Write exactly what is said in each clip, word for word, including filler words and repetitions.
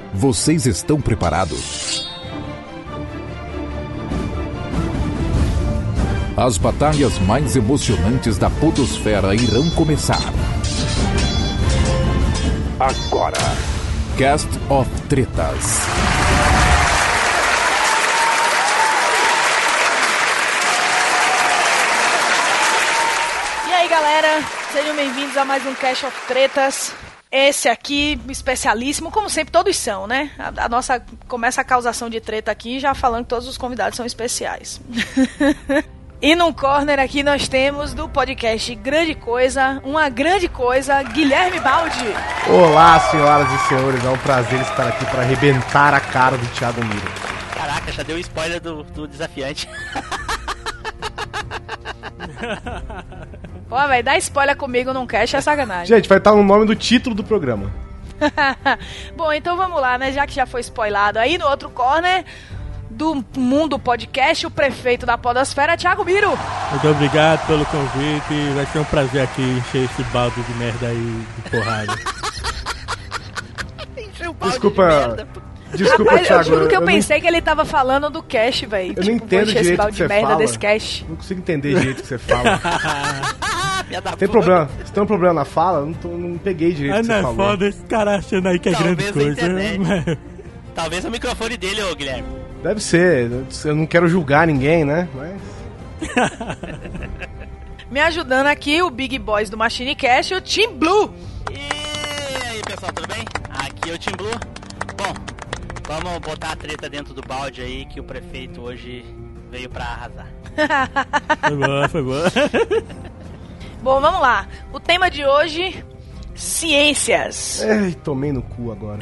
Vocês estão preparados? As batalhas mais emocionantes da podosfera irão começar. Agora, Cast of Tretas. E aí, galera, sejam bem-vindos a mais um Cast of Tretas. Esse aqui, especialíssimo, como sempre, todos são, né? A, a nossa começa a causação de treta aqui, já falando que todos os convidados são especiais. E num corner aqui nós temos do podcast Grande Coisa, uma grande coisa, Guilherme Baldi. Olá, senhoras e senhores, é um prazer estar aqui para arrebentar a cara do Thiago Miro. Caraca, já deu spoiler do, do desafiante. Pô, velho, dar spoiler comigo num cast é sacanagem. Gente, vai estar no nome do título do programa. Bom, então vamos lá, né? Já que já foi spoilado aí no outro corner do Mundo Podcast, o prefeito da podosfera, Thiago Miro. Muito obrigado pelo convite. Vai ser um prazer aqui encher esse balde de merda aí de porrada. Encher o balde Desculpa, de merda. desculpa, Rapaz, Thiago. eu juro que eu, eu pensei não, que ele tava falando do cast, velho. eu não Tipo, entendo vou encher esse direito o balde que de você merda fala. desse cast. Não consigo entender direito o que você fala. Tem Puta. problema? Você tem um problema na fala? Eu não, tô, não peguei direito Ah, o que não você é falou. foda esse cara achando aí que é Talvez grande a coisa. internet. Talvez o microfone dele, ô Guilherme. Deve ser. Eu não quero julgar ninguém, né? Mas... Me ajudando aqui, o Big Boys do Machine Cast, o Team Blue. E aí, pessoal, tudo bem? Aqui é o Team Blue. Bom, vamos botar a treta dentro do balde aí, que o prefeito hoje veio pra arrasar. Foi boa, foi boa. Bom, vamos lá. O tema de hoje, ciências. Ai, tomei no cu agora.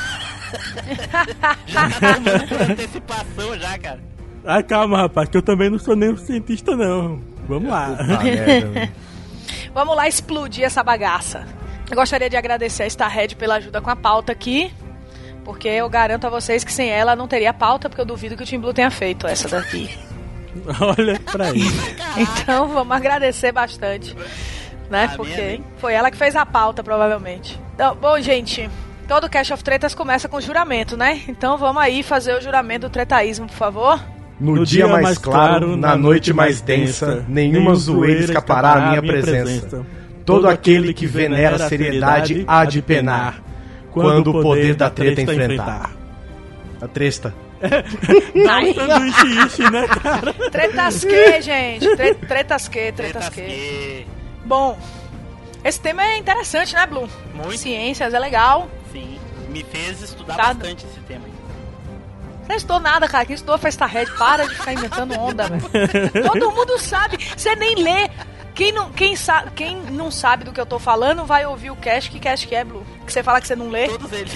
Já tá tomando por antecipação já, cara. Ah, calma, rapaz, que eu também não sou nenhum cientista, não. Vamos lá. Ah, merda, velho. Vamos lá explodir essa bagaça. Eu gostaria de agradecer a Starhead pela ajuda com a pauta aqui, porque eu garanto a vocês que sem ela não teria pauta, porque eu duvido que o Team Blue tenha feito essa daqui. Olha pra aí. Então vamos agradecer bastante, né? Ah, Porque mesmo, hein? foi ela que fez a pauta, provavelmente. Então, bom, gente, todo Cast of Tretas começa com juramento, né? Então vamos aí fazer o juramento do tretaísmo, por favor. No, No dia, mais claro, na noite mais densa, nenhuma zoeira escapará à minha presença. Todo aquele que venera a seriedade há de penar, quando o poder da treta enfrentar. A tresta. Dá um sanduíche ishi, né, cara? Tretas que, gente? Tre- Tretas que, tretas Tretas que. que... Bom, esse tema é interessante, né, Blue? Muito. Ciências é legal. Sim, me fez estudar Tá. bastante esse tema. Não estudou nada, cara. Quem estudou foi Starhead. Para de ficar inventando onda, velho. Todo mundo sabe. Você nem lê. Quem não, quem, sa- quem não sabe do que eu tô falando vai ouvir o cast. Que cast que é, Blue? Que você fala que você não lê? Todos eles.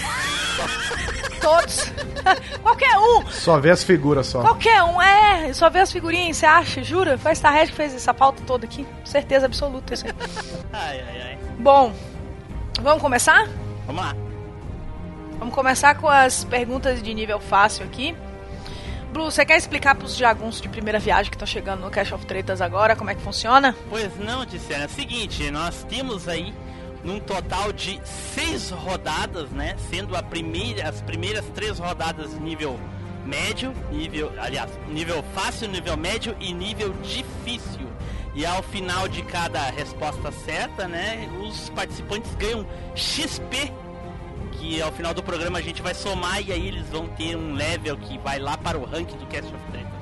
Todos. Qualquer um. Só vê as figuras só. Qualquer um. É, só vê as figurinhas, você acha? Jura? Foi a Starhead que fez essa pauta toda aqui. Certeza absoluta. Isso aí. Ai, ai, ai. Bom, vamos começar? Vamos lá. Vamos começar com as perguntas de nível fácil aqui. Blue, você quer explicar pros jagunços de primeira viagem que estão chegando no Cast of Tretas agora como é que funciona? Pois não, disseram. É o seguinte, nós temos aí num total de seis rodadas, né? Sendo a primeira, as primeiras três rodadas nível médio, nível, aliás, nível fácil, nível médio e nível difícil. E ao final de cada resposta certa, né? Os participantes ganham X P, que ao final do programa a gente vai somar e aí eles vão ter um level que vai lá para o ranking do Cast of Tretas.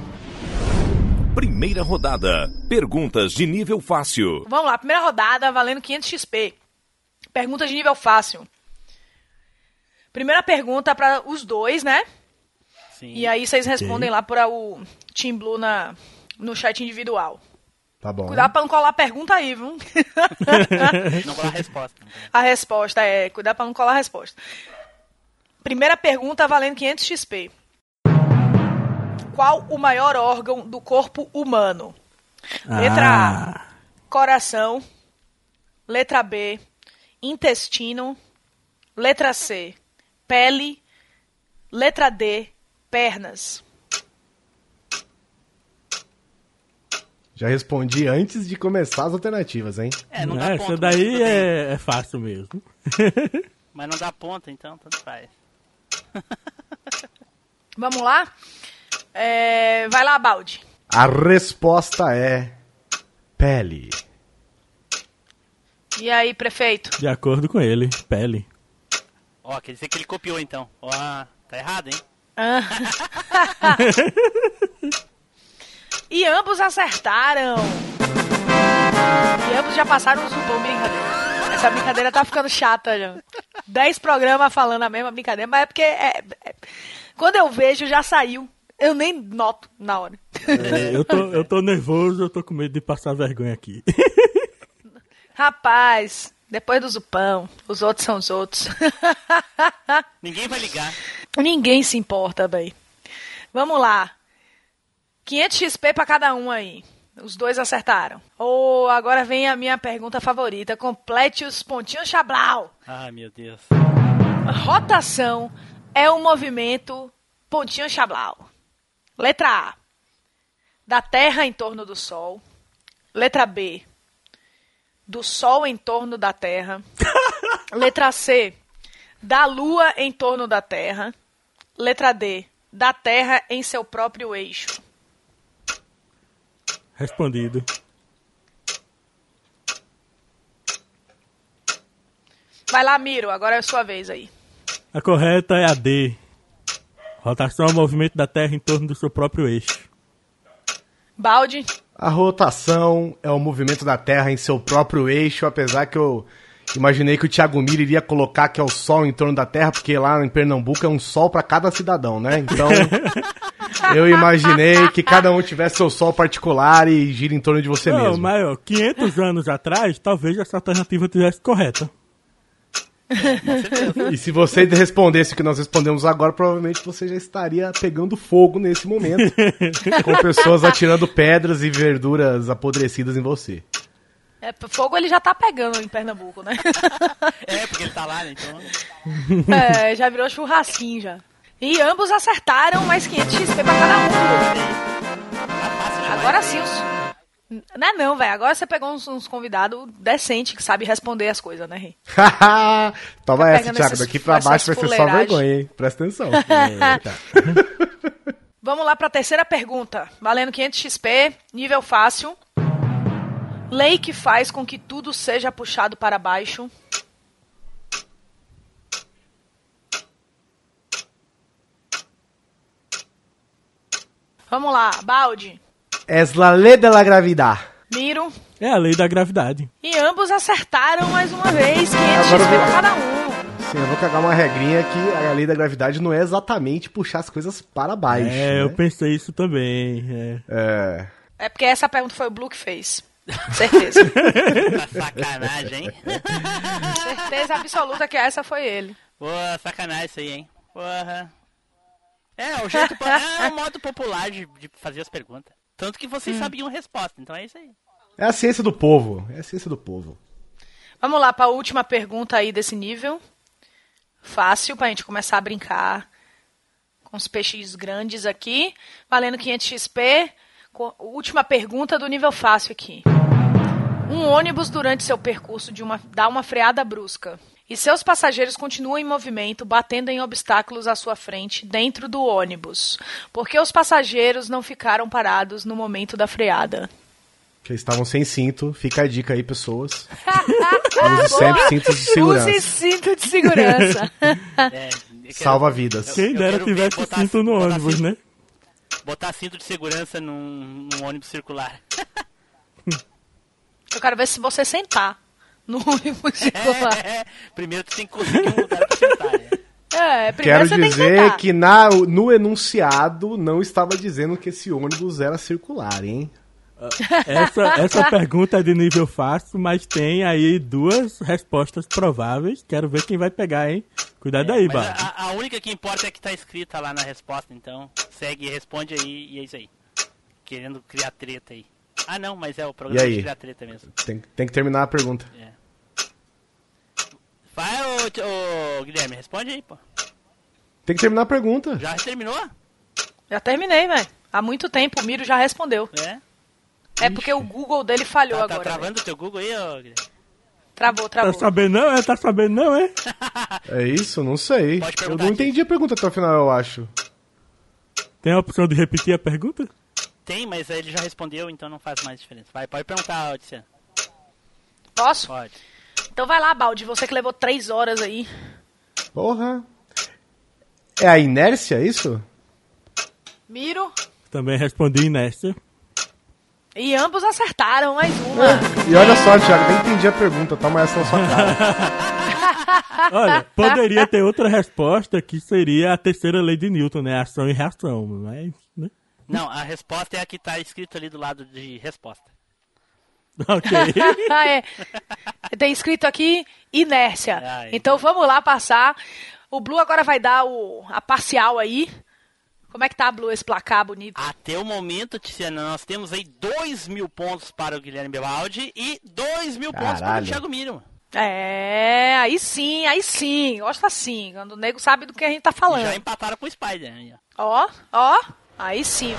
Primeira rodada. Perguntas de nível fácil. Vamos lá, primeira rodada valendo quinhentos X P. Perguntas de nível fácil. Primeira pergunta para os dois, né? Sim. E aí vocês respondem lá para o Team Blue na, no chat individual. Tá bom. Cuidado pra não colar a pergunta aí, viu? Não vou dar a resposta. A resposta é... Cuidado pra não colar a resposta. Primeira pergunta valendo quinhentos X P. Qual o maior órgão do corpo humano? Letra Ah. A, coração. Letra B, intestino. Letra C, pele. Letra D, pernas. Já respondi antes de começar as alternativas, hein? É, não dá É, ponto. essa mas daí tudo bem. é, é fácil mesmo. Mas não dá ponta, então tanto faz. Vamos lá? É... Vai lá, Baldi. A resposta é pele. E aí, prefeito? De acordo com ele, pele. Ó, quer dizer que ele copiou então. Ó, tá errado, hein? Ah. E ambos acertaram. E ambos já passaram um zupão, brincadeira. Essa brincadeira tá ficando chata já. Dez programas falando a mesma brincadeira, mas é porque é, é, quando eu vejo já saiu. Eu nem noto na hora. É, eu, tô, eu tô nervoso, eu tô com medo de passar vergonha aqui. Rapaz, depois do zupão, os outros são os outros. Ninguém vai ligar. Ninguém se importa, bem. Vamos lá. quinhentos X P pra cada um aí. Os dois acertaram. Ou oh, agora vem a minha pergunta favorita. Complete os pontinhos Chablau. Ai, meu Deus. Rotação é um movimento pontinho Chablau. Letra A. Da Terra em torno do Sol. Letra B. Do Sol em torno da Terra. Letra C. Da Lua em torno da Terra. Letra D. Da Terra em seu próprio eixo. Respondido. Vai lá, Miro. Agora é a sua vez aí. A correta é a D. Rotação é o movimento da Terra em torno do seu próprio eixo. Baldi. A rotação é o movimento da Terra em seu próprio eixo, apesar que eu imaginei que o Thiago Miro iria colocar que é o Sol em torno da Terra, porque lá em Pernambuco é um Sol para cada cidadão, né? Então, eu imaginei que cada um tivesse seu Sol particular e gira em torno de você Não, mesmo. mas ó, quinhentos anos atrás, talvez essa alternativa estivesse correta. E se você respondesse o que nós respondemos agora, provavelmente você já estaria pegando fogo nesse momento, com pessoas atirando pedras e verduras apodrecidas em você. É, fogo ele já tá pegando em Pernambuco, né? É, porque ele tá lá, né? Então... É, já virou churrasquinho já. E ambos acertaram mais quinhentos X P pra cada um. Agora sim, os... Não é não, velho. Agora você pegou uns, uns convidados decentes que sabem responder as coisas, né, Rei? Toma Tá essa, pegando Thiago. essas- Daqui pra baixo vai essas ser só fuleiragens. vergonha, hein? Presta atenção. Vamos lá pra terceira pergunta. Valendo quinhentos X P, nível fácil. Lei que faz com que tudo seja puxado para baixo. Vamos lá, Baldi, Es la ley de la gravidad. Miro. É a lei da gravidade. E ambos acertaram mais uma vez. quinhentos Agora X P eu vou- pra cada um. Sim, eu vou cagar uma regrinha que a lei da gravidade não é exatamente puxar as coisas para baixo. É, né? eu pensei isso também. É. É. É porque essa pergunta foi o Blue que fez. Certeza. Sacanagem, hein? Certeza absoluta que essa foi ele. Boa, sacanagem isso aí, hein? Porra. É, o jeito... po- É o modo popular de, de fazer as perguntas. Tanto que vocês sabiam a resposta, então é isso aí. É a ciência do povo. É a ciência do povo. Vamos lá para a última pergunta aí desse nível. Fácil, pra gente começar a brincar com os peixes grandes aqui. Valendo quinhentos X P. Co- Última pergunta do nível fácil aqui. Um ônibus, durante seu percurso, de uma, dá uma freada brusca. E seus passageiros continuam em movimento, batendo em obstáculos à sua frente, dentro do ônibus. Por que os passageiros não ficaram parados no momento da freada? Que eles estavam sem cinto. Fica a dica aí, pessoas. Use sempre cintos de segurança. Use cinto de segurança. É, eu quero- Salva vidas. Quem eu dera quero ver tivesse botar- cinto no botar ônibus, cinto- né? Botar cinto de segurança num, num ônibus circular. Eu quero ver se você sentar no ônibus circular. É, é, primeiro tu tem que conseguir um lugar pra sentar, né? É, primeiro Quero você tem que dizer sentar. que na, no enunciado não estava dizendo que esse ônibus era circular, hein? Essa, essa pergunta é de nível fácil, mas tem aí duas respostas prováveis. Quero ver quem vai pegar, hein? Cuidado aí, Mas Bárbara. a, a única que importa é que tá escrita lá na resposta, então segue e responde aí e é isso aí. Querendo criar treta aí. Ah não, mas é o E programa aí? de criar treta mesmo. Tem, tem que terminar a pergunta. É. Vai, ô, ô, Guilherme, responde aí, pô. Tem que terminar a pergunta. Já terminou? Já terminei, velho. Há muito tempo, o Miro já respondeu. É? É porque o Google dele falhou Tá, tá agora. velho. travando o teu Google aí, ô, Guilherme? Travou, travou. Tá sabendo não, é? Tá sabendo não, é? É isso? Não sei. Pode Eu perguntar não aqui. entendi a pergunta até o final, eu acho. Tem a opção de repetir a pergunta? Tem, mas ele já respondeu, então não faz mais diferença. Vai, pode perguntar, Odisseia. Posso? Pode. Então vai lá, Baldi, você que levou três horas aí. Porra. É a inércia, isso? Miro. Também respondi inércia. E ambos acertaram, mais uma. E olha só, Thiago, nem entendi a pergunta, toma essa na sua cara. Olha, poderia ter outra resposta que seria a terceira lei de Newton, né? Ação e reação, mas... Né? Não, a resposta é a que tá escrito ali do lado de resposta. Ok. Ah, é. Tem escrito aqui inércia. Ai. Então vamos lá passar. O Blue agora vai dar o, a parcial aí. Como é que tá, Blue, esse placar bonito? Até o momento, Tiziana, nós temos aí dois mil pontos para o Guilherme Bebaldi e dois mil pontos para o Caralho. Thiago Miro. É, aí sim, aí sim. Gosto assim, quando o nego sabe do que a gente tá falando. Já empataram com o Spider. Aí, ó. Ó, ó, aí sim.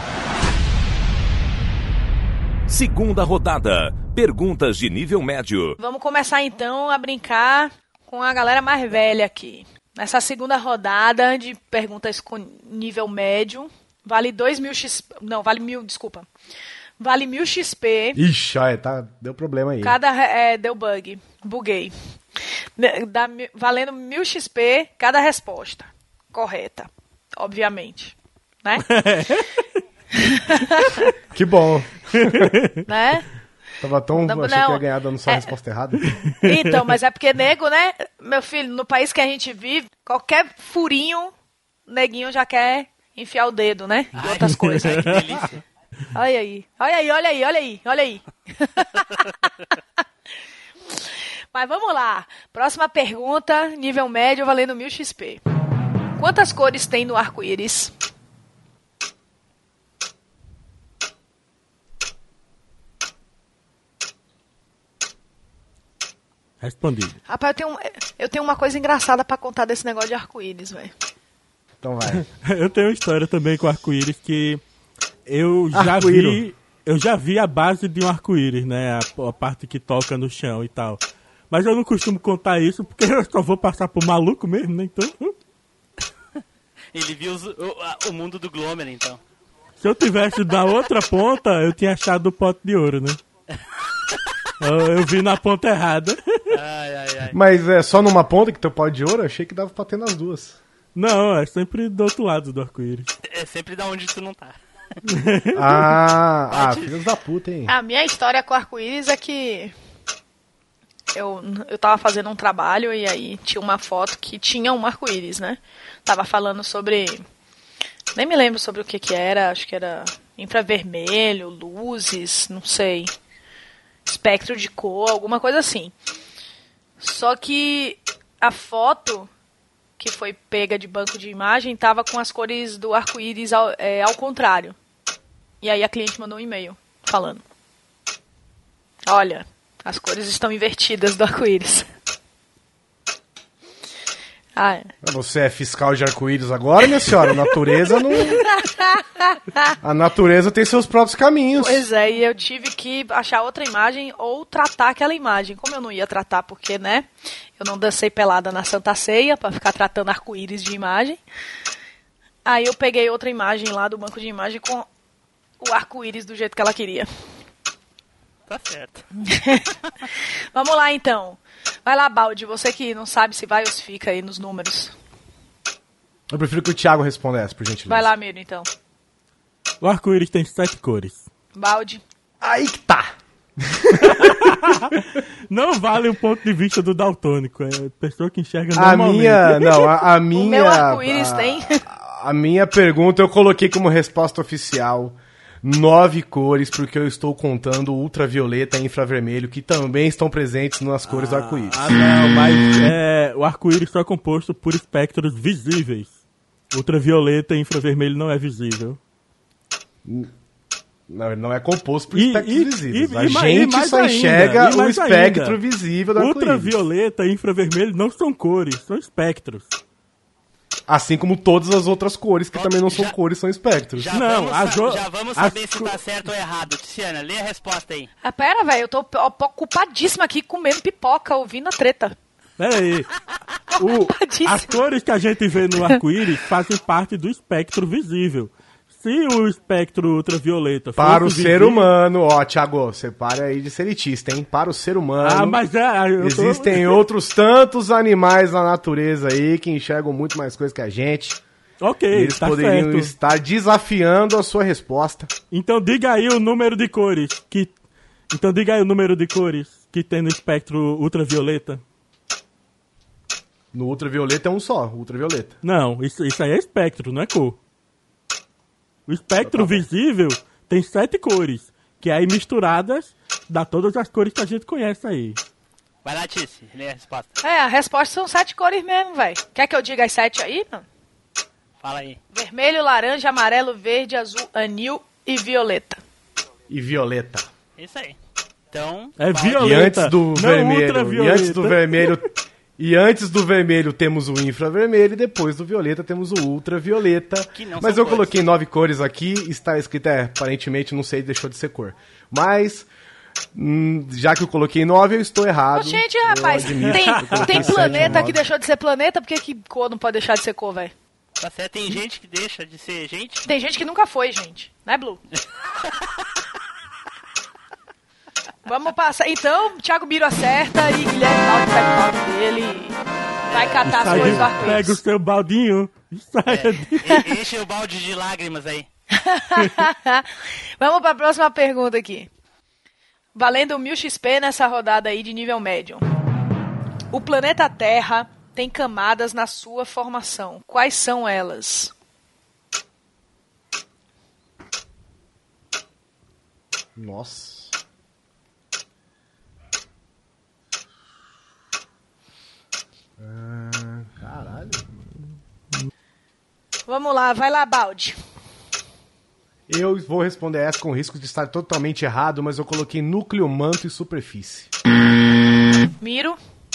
Segunda rodada. Perguntas de nível médio. Vamos começar então a brincar com a galera mais velha aqui. Nessa segunda rodada de perguntas com nível médio, vale dois mil X P. Não, vale mil, desculpa. Vale mil X P. Ixi, olha, tá, deu problema aí. Cada. É, deu bug. Buguei. Dá, valendo mil X P cada resposta. Correta. Obviamente. Né? Que bom. Né? Tava tão... Não, achei não. que ia ganhar dando só a É. resposta errada. Então, mas é porque nego, né? Meu filho, no país que a gente vive, qualquer furinho, neguinho já quer enfiar o dedo, né? E outras coisas. Ai, que delícia. Olha aí, olha aí, olha aí, olha aí, olha aí. Mas vamos lá. Próxima pergunta, nível médio, valendo mil X P. Quantas cores tem no arco-íris? Respondido. Rapaz, eu tenho, um- eu tenho uma coisa engraçada pra contar desse negócio de arco-íris, velho. Então vai. Eu tenho uma história também com arco-íris que eu já Arco-íro. vi, eu já vi a base de um arco-íris, né? A, a parte que toca no chão e tal. Mas eu não costumo contar isso porque eu só vou passar por maluco mesmo, né? Então, Ele viu os- o, a- o mundo do Glomer, então. se eu tivesse da outra ponta, eu tinha achado o pote de ouro, né? Eu, eu vi na ponta errada. Ai, ai, ai. Mas é só numa ponta que teu pau de ouro? Achei que dava pra ter nas duas. Não, é sempre do outro lado do arco-íris. É sempre da onde tu não tá. Ah, ah, filhos da puta, hein? A minha história com arco-íris é que eu, eu tava fazendo um trabalho e aí tinha uma foto que tinha um arco-íris, né? Tava falando sobre... Nem me lembro sobre o que que era, acho que era infravermelho, luzes, não sei. Espectro de cor, alguma coisa assim. Só que a foto que foi pega de banco de imagem tava com as cores do arco-íris ao, é, ao contrário. E aí a cliente mandou um e-mail falando: olha, as cores estão invertidas do arco-íris. Ah, é. Você é fiscal de arco-íris agora, minha senhora? A natureza não... A natureza tem seus próprios caminhos. Pois é, e eu tive que achar outra imagem ou tratar aquela imagem. Como eu não ia tratar porque, né, eu não dancei pelada na Santa Ceia pra ficar tratando arco-íris de imagem. Aí eu peguei outra imagem lá do banco de imagem com o arco-íris do jeito que ela queria. Tá certo. Vamos lá, então. Vai lá, Baldi, você que não sabe se vai ou se fica aí nos números. Eu prefiro que o Thiago respondesse, por gentileza. Vai lá, Miro, então. O arco-íris tem sete cores. Baldi. Aí que tá. Não vale o ponto de vista do daltônico. É a pessoa que enxerga A normalmente. minha... Não, a, a minha... O meu arco-íris a- tem. A minha pergunta eu coloquei como resposta oficial nove cores, porque eu estou contando ultravioleta e infravermelho, que também estão presentes nas cores do arco-íris. Ah, não, mas é, o arco-íris só é composto por espectros visíveis. Ultravioleta e infravermelho não é visível. Não, ele não é composto por E- espectros e- visíveis. e- a e ma- gente e mais só ainda, enxerga e o mais espectro ainda. visível do arco-íris. Ultravioleta e infravermelho não são cores, são espectros. Assim como todas as outras cores, que Ó, também não são já- cores, são espectros. Já Não, vamos, a sa- Jo- já vamos a saber se co- tá certo ou errado. Tiziana, lê a resposta aí. Ah, pera, velho, eu tô ó, ocupadíssima aqui comendo pipoca, ouvindo a treta. Pera aí. O- Ocupadíssima. as cores que a gente vê no arco-íris fazem parte do espectro visível. Se o espectro ultravioleta Para o fosse ser visível- humano, ó, Thiago, você para aí de ser elitista, hein? Para o ser humano. Ah, mas é. Eu tô- Existem outros tantos animais na natureza aí que enxergam muito mais coisas que a gente. Ok, Eles tá poderiam certo. estar desafiando a sua resposta. Então diga aí o número de cores que. Então diga aí o número de cores que tem no espectro ultravioleta. No ultravioleta é um só, ultravioleta. Não, isso, isso aí é espectro, não é cor. O espectro Então tá bom. visível tem sete cores, que aí misturadas dá todas as cores que a gente conhece aí. Vai lá, Tice, lê a resposta. É, a resposta são sete cores mesmo, velho. Quer que eu diga as sete aí? Não. Fala aí. Vermelho, laranja, amarelo, verde, azul, anil e violeta. E violeta. Isso aí. Então, É vai. E violeta, antes do não vermelho, e ultravioleta. antes do vermelho, e antes do vermelho temos o infravermelho e depois do violeta temos o ultravioleta. Que não Mas são eu cores. coloquei nove cores aqui, está escrito, é, aparentemente, não sei, deixou de ser cor. Mas, hum, já que eu coloquei nove, eu estou errado. Ô, gente, Eu rapaz, admito, tem, eu coloquei tem sete, planeta nove. que deixou de ser planeta, por que que cor não pode deixar de ser cor, velho? Tá certo, tem gente que deixa de ser gente. Tem gente que nunca foi, gente. Né, Blue? Vamos passar. Então, Thiago Biro acerta e Guilherme Balde pega o balde dele e vai catar as Sai, cores do pega o arco-íris. seu baldinho e saia de... E- Enche o balde de lágrimas aí. Vamos para a próxima pergunta aqui. Valendo mil X P nessa rodada aí de nível médio. O planeta Terra tem camadas na sua formação. Quais são elas? Nossa. Ah, caralho. Vamos lá, vai lá, Balde. Eu vou responder essa com risco de estar totalmente errado, mas eu coloquei núcleo, manto e superfície. Miro.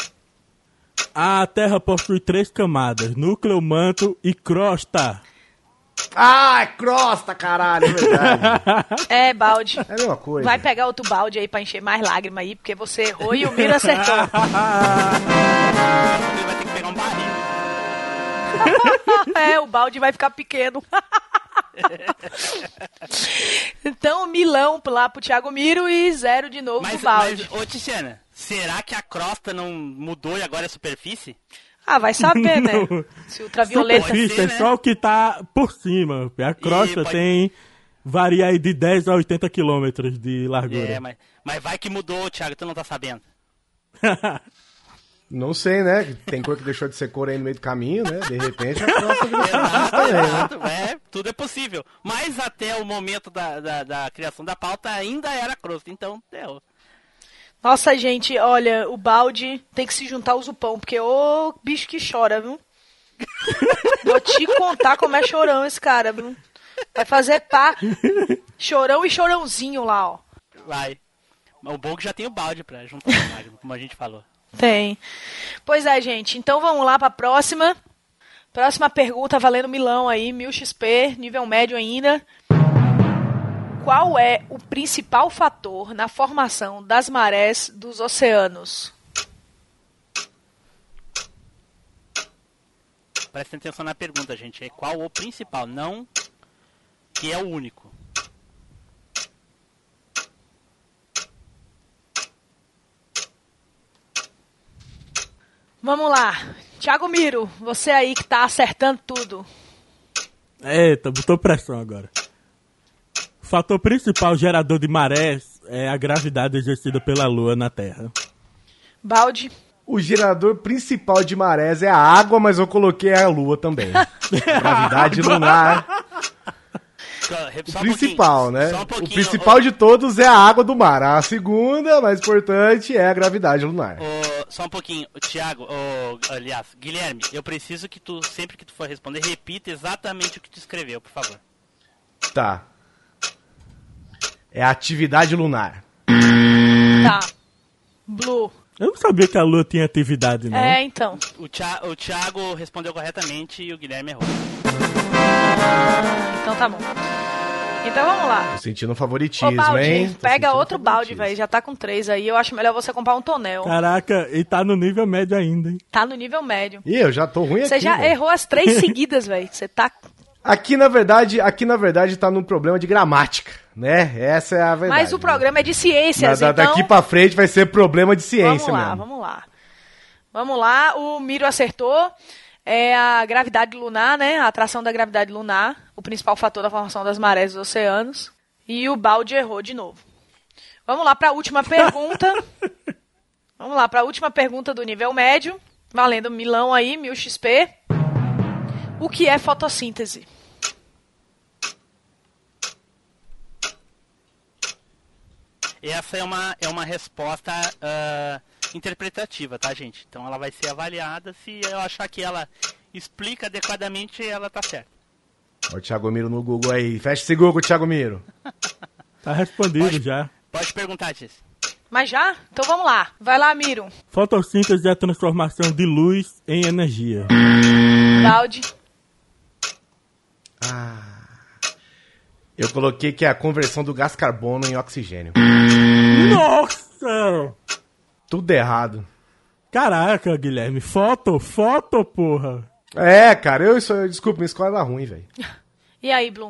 A Terra possui três camadas, núcleo, manto e crosta. Ah, é crosta, caralho, é verdade. É, Balde. É a mesma coisa. Vai pegar outro balde aí pra encher mais lágrima aí, porque você errou e o Miro acertou. Ele vai ter que pegar um barril. É, o balde vai ficar pequeno. Então, milão lá pro Thiago Miro e zero de novo Mas, pro balde. mas, ô Tiziana, será que a crosta não mudou e agora é superfície? Ah, vai saber, né? Não. Se ultravioleta... Pode Superfície ser, é né? só o que tá por cima. A crosta pode- tem... Varia aí de dez a oitenta quilômetros de largura. É, mas, mas vai que mudou, Thiago, tu não tá sabendo. Não sei, né? Tem cor que deixou de ser cor aí no meio do caminho, né? De repente a crosta virou superfície Exato, também, né? exato, é, tudo é possível. Mas até o momento da, da, da criação da pauta ainda era crosta, então deu. Nossa, gente, olha, o balde tem que se juntar ao Zupão, porque ô bicho que chora, viu? Vou te contar como é chorão esse cara, viu? Vai fazer pá, chorão e chorãozinho lá, ó. Vai. O bom é que já tem o balde pra juntar o lágrima, como a gente falou. Tem. Pois é, gente, então vamos lá pra próxima. Próxima pergunta valendo milão aí, mil X P, nível médio ainda. Qual é o principal fator na formação das marés dos oceanos? Prestem atenção na pergunta, gente. É qual o principal, não que é o único. Vamos lá. Thiago Miro, você aí que tá acertando tudo. Eita, botou pressão agora. O fator principal gerador de marés é a gravidade exercida pela Lua na Terra. Balde. O gerador principal de marés é a água, mas eu coloquei a lua também. Gravidade lunar. Só O um principal, pouquinho, né? só um O pouquinho, principal de todos é a água do mar. A segunda, mais importante, é a gravidade lunar. Ô, só um pouquinho, Thiago, ô, aliás, Guilherme, eu preciso que tu, sempre que tu for responder, repita exatamente o que tu escreveu, por favor. Tá. É a atividade lunar. Tá. Blue. Eu não sabia que a Lua tinha atividade, não. É, então. O, Thia- o Thiago respondeu corretamente e o Guilherme errou. Ah, então tá bom. Então vamos lá. Tô sentindo um Ô, favoritismo, balde, hein? Tô pega sentindo outro um balde, favoritismo. velho. Já tá com três aí. Eu acho melhor você comprar um tonel. Caraca, e tá no nível médio ainda, hein? Tá no nível médio. Ih, eu já tô ruim Você aqui, já velho. errou as três seguidas, velho. Você tá... Aqui, na verdade, aqui, na verdade, tá num problema de gramática, né? Essa é a verdade. Mas o programa é de ciências, Da- então... Daqui pra frente vai ser problema de ciência Vamos lá, mesmo. vamos lá. Vamos lá, o Miro acertou. É a gravidade lunar, né? A atração da gravidade lunar, o principal fator da formação das marés dos oceanos. E o balde errou de novo. Vamos lá para a última pergunta. Vamos lá para a última pergunta do nível médio. Valendo milão aí, mil X P. O que é fotossíntese? Essa é uma, é uma resposta ah, interpretativa, tá, gente? Então ela vai ser avaliada. Se eu achar que ela explica adequadamente, ela tá certa. Ó o Thiago Miro no Google aí. Fecha esse Google, Thiago Miro. Tá respondido Pode- já. Pode perguntar, Tis. Mas já? Então vamos lá. Vai lá, Miro. Fotossíntese é a transformação de luz em energia. Balde. Eu coloquei que é a conversão do gás carbono em oxigênio. Nossa! Tudo errado. Caraca, Guilherme. Foto, foto, porra. É, cara, eu, isso, eu desculpa, minha escola era ruim, velho. E aí, Bloom?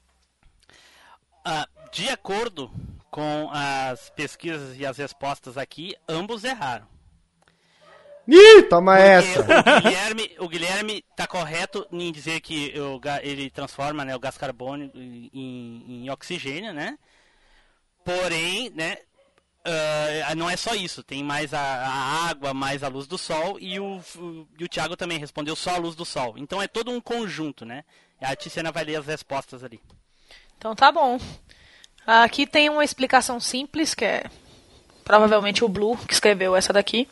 Ah, de acordo com as pesquisas e as respostas aqui, ambos erraram. Ih, toma Porque essa. O Guilherme, o Guilherme tá correto em dizer que o, ga- ele transforma, né, o gás carbônico em, em oxigênio, né? Porém, né, ah, não é só isso. Tem mais a, a água, mais a luz do sol e o, o, e o Thiago também respondeu só a luz do sol. Então é todo um conjunto, né? A Tiziana vai ler as respostas ali. Então tá bom. Aqui tem uma explicação simples, que é provavelmente o Blue que escreveu essa daqui.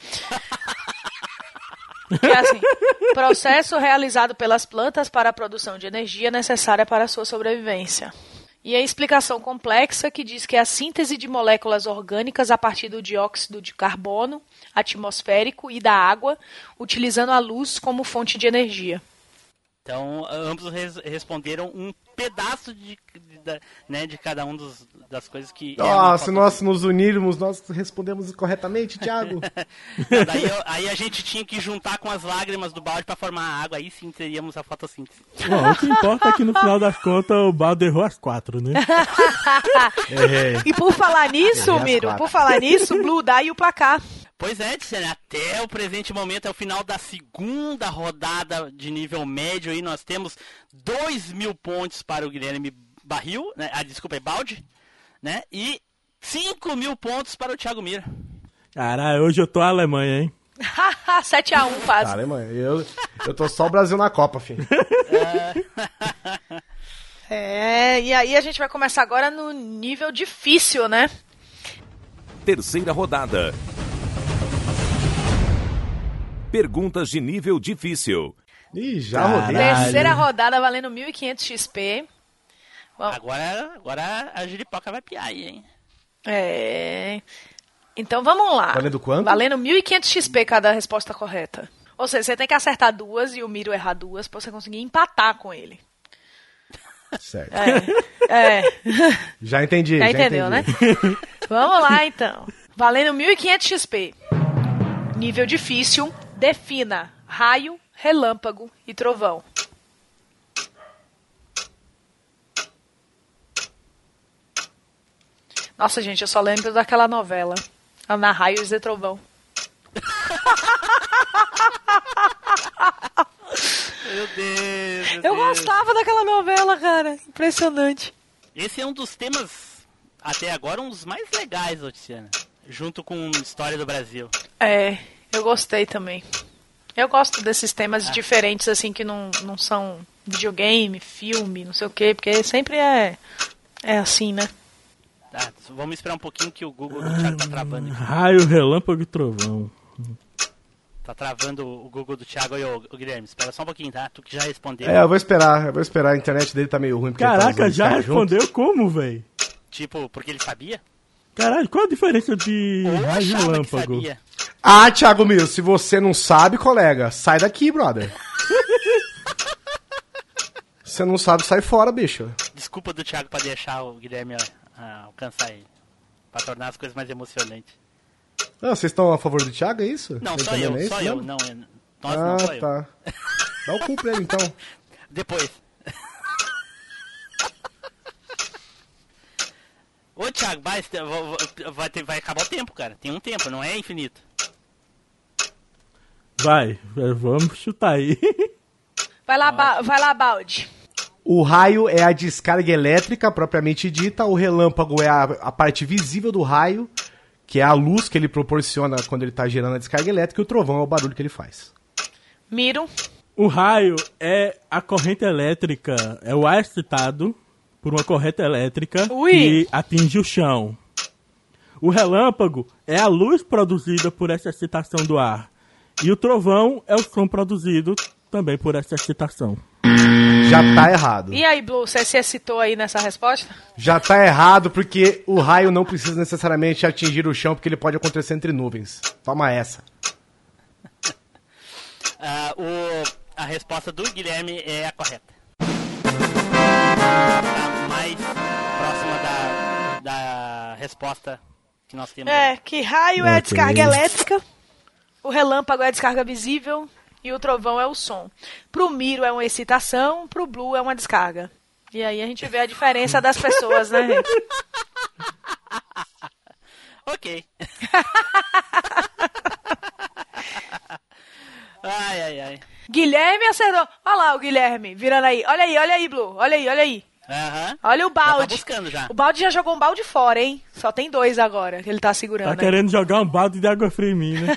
Que é assim, processo realizado pelas plantas para a produção de energia necessária para a sua sobrevivência. E a explicação complexa que diz que é a síntese de moléculas orgânicas a partir do dióxido de carbono atmosférico e da água, utilizando a luz como fonte de energia. Então, ambos res- responderam um pedaço de, de, da- né, de cada um dos, das coisas que... é uma Ó, se foto- nós nos unirmos, nós respondemos corretamente, Thiago. Não, daí eu- aí a gente tinha que juntar com as lágrimas do balde para formar a água, aí sim teríamos a fotossíntese. Bom, o que importa é que no final das contas o balde errou as quatro, né? Errei. E por falar nisso, Errei as Miro, quatro. por falar nisso, Blue, dá aí o placar. Pois é, Tiziana, até o presente momento, é o final da segunda rodada de nível médio, aí nós temos dois mil pontos para o Guilherme Barril, né? Ah, desculpa, é balde, né? E cinco mil pontos para o Thiago Mira. Caralho, hoje eu tô a Alemanha, hein? sete a um quase. Cara, mãe, eu, eu tô só o Brasil na Copa, filho. É, e aí a gente vai começar agora no nível difícil, né? Terceira rodada. Perguntas de nível difícil. Ih, já Caralho. rodei. Terceira rodada valendo mil e quinhentos X P. Vamos. Agora, agora a giripoca vai piar aí, hein? É... Então vamos lá. Valendo quanto? Valendo mil e quinhentos X P cada resposta correta. Ou seja, você tem que acertar duas e o Miro errar duas pra você conseguir empatar com ele. Certo. É. é. Já entendi, Já já entendeu, entendi. né? Vamos lá, então. Valendo mil e quinhentos X P. Nível difícil. Defina raio, relâmpago e trovão. Nossa, gente, eu só lembro daquela novela. Ana Raios e Trovão. Meu Deus, meu Eu Deus. gostava daquela novela, cara. Impressionante. Esse é um dos temas, até agora, um dos mais legais, ô, Tiziana. Junto com História do Brasil. É, eu gostei também. Eu gosto desses temas diferentes, assim, que não, não são videogame, filme, não sei o quê, porque sempre é, é assim, né? Tá, vamos esperar um pouquinho que o Google do Thiago tá travando aqui. Raio, relâmpago e trovão. Tá travando o Google do Thiago aí, ô, ô Guilherme. Espera só um pouquinho, tá? Tu que já respondeu. É, eu vou esperar, eu vou esperar. A internet dele tá meio ruim. Porque ele tá Caraca, usando já Skype junto. respondeu como, velho? Tipo, porque ele sabia? Caralho, qual a diferença de Ou raio e achava que relâmpago? sabia. Ah, Thiago Miro, se você não sabe, colega, sai daqui, brother. Você não sabe, sai fora, bicho. Desculpa do Thiago pra deixar o Guilherme uh, alcançar ele. Pra tornar as coisas mais emocionantes. Ah, vocês estão a favor do Thiago, é isso? Não, Tá só eu, é só isso, eu. não? Não, eu, nós ah, não, só eu. tá. Dá o cu pra ele, então. Depois. Ô, Thiago, vai, vai, ter, vai acabar o tempo, cara. Tem um tempo, não é infinito. Vai, vamos chutar aí. Vai lá, ba- vai lá, Balde. O raio é a descarga elétrica propriamente dita, o relâmpago é a, a parte visível do raio, que é a luz que ele proporciona quando ele está gerando a descarga elétrica, e o trovão é o barulho que ele faz. Miro. O raio é a corrente elétrica, é o ar excitado por uma corrente elétrica Ui. que atinge o chão. O relâmpago é a luz produzida por essa excitação do ar. E o trovão é o som produzido também por essa excitação. Já tá errado. E aí, Blue, você se excitou aí nessa resposta? Já tá errado porque o raio não precisa necessariamente atingir o chão, porque ele pode acontecer entre nuvens. Toma essa. Uh, o, a resposta do Guilherme é a correta. A mais próxima da, da resposta que nós temos. É, que raio é a descarga elétrica, o relâmpago é a descarga visível e o trovão é o som. Pro Miro é uma excitação, pro Blue é uma descarga. E aí a gente vê a diferença das pessoas, né, gente? Ok. Ai, ai, ai. Guilherme acertou. Olha lá o Guilherme, virando aí. Olha aí, olha aí, Blue. Olha aí, olha aí. Uhum. Olha o balde. Já tá buscando já. O balde já jogou um balde fora, hein? Só tem dois agora que ele tá segurando. Tá querendo jogar um balde de água fria em mim, né?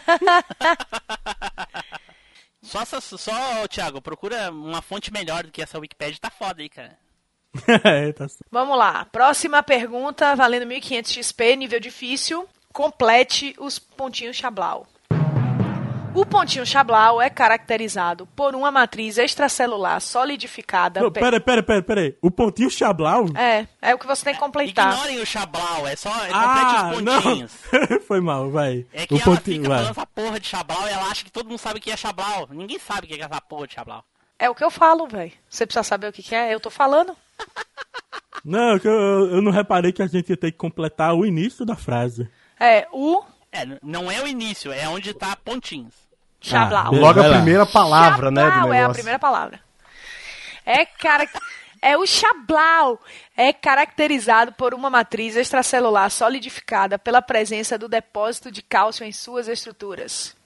Só, só, só, Thiago, procura uma fonte melhor do que essa Wikipedia. Tá foda aí, cara. É, tá... Vamos lá. Próxima pergunta, valendo mil e quinhentos X P, nível difícil. Complete os pontinhos Chablau. O pontinho Chablau é caracterizado por uma matriz extracelular solidificada... Não, pera, pera, pera, pera. O pontinho Chablau? É, é o que você tem que completar. Ignorem o Chablau, é só é ah, complete os pontinhos. Não. Foi mal, vai. É que o ela pontinho, fica vai. falando essa porra de Chablau e ela acha que todo mundo sabe o que é Chablau. Ninguém sabe o que é essa porra de Chablau. É o que eu falo, velho. Você precisa saber o que é, eu tô falando. Não, eu, eu não reparei que a gente ia ter que completar o início da frase. É, o... É, não é o início, é onde tá pontinhos. Chablau. Ah, Logo a primeira palavra, Chablau, né, do negócio. é a primeira palavra. É, cara... é o Chablau. É caracterizado por uma matriz extracelular solidificada pela presença do depósito de cálcio em suas estruturas.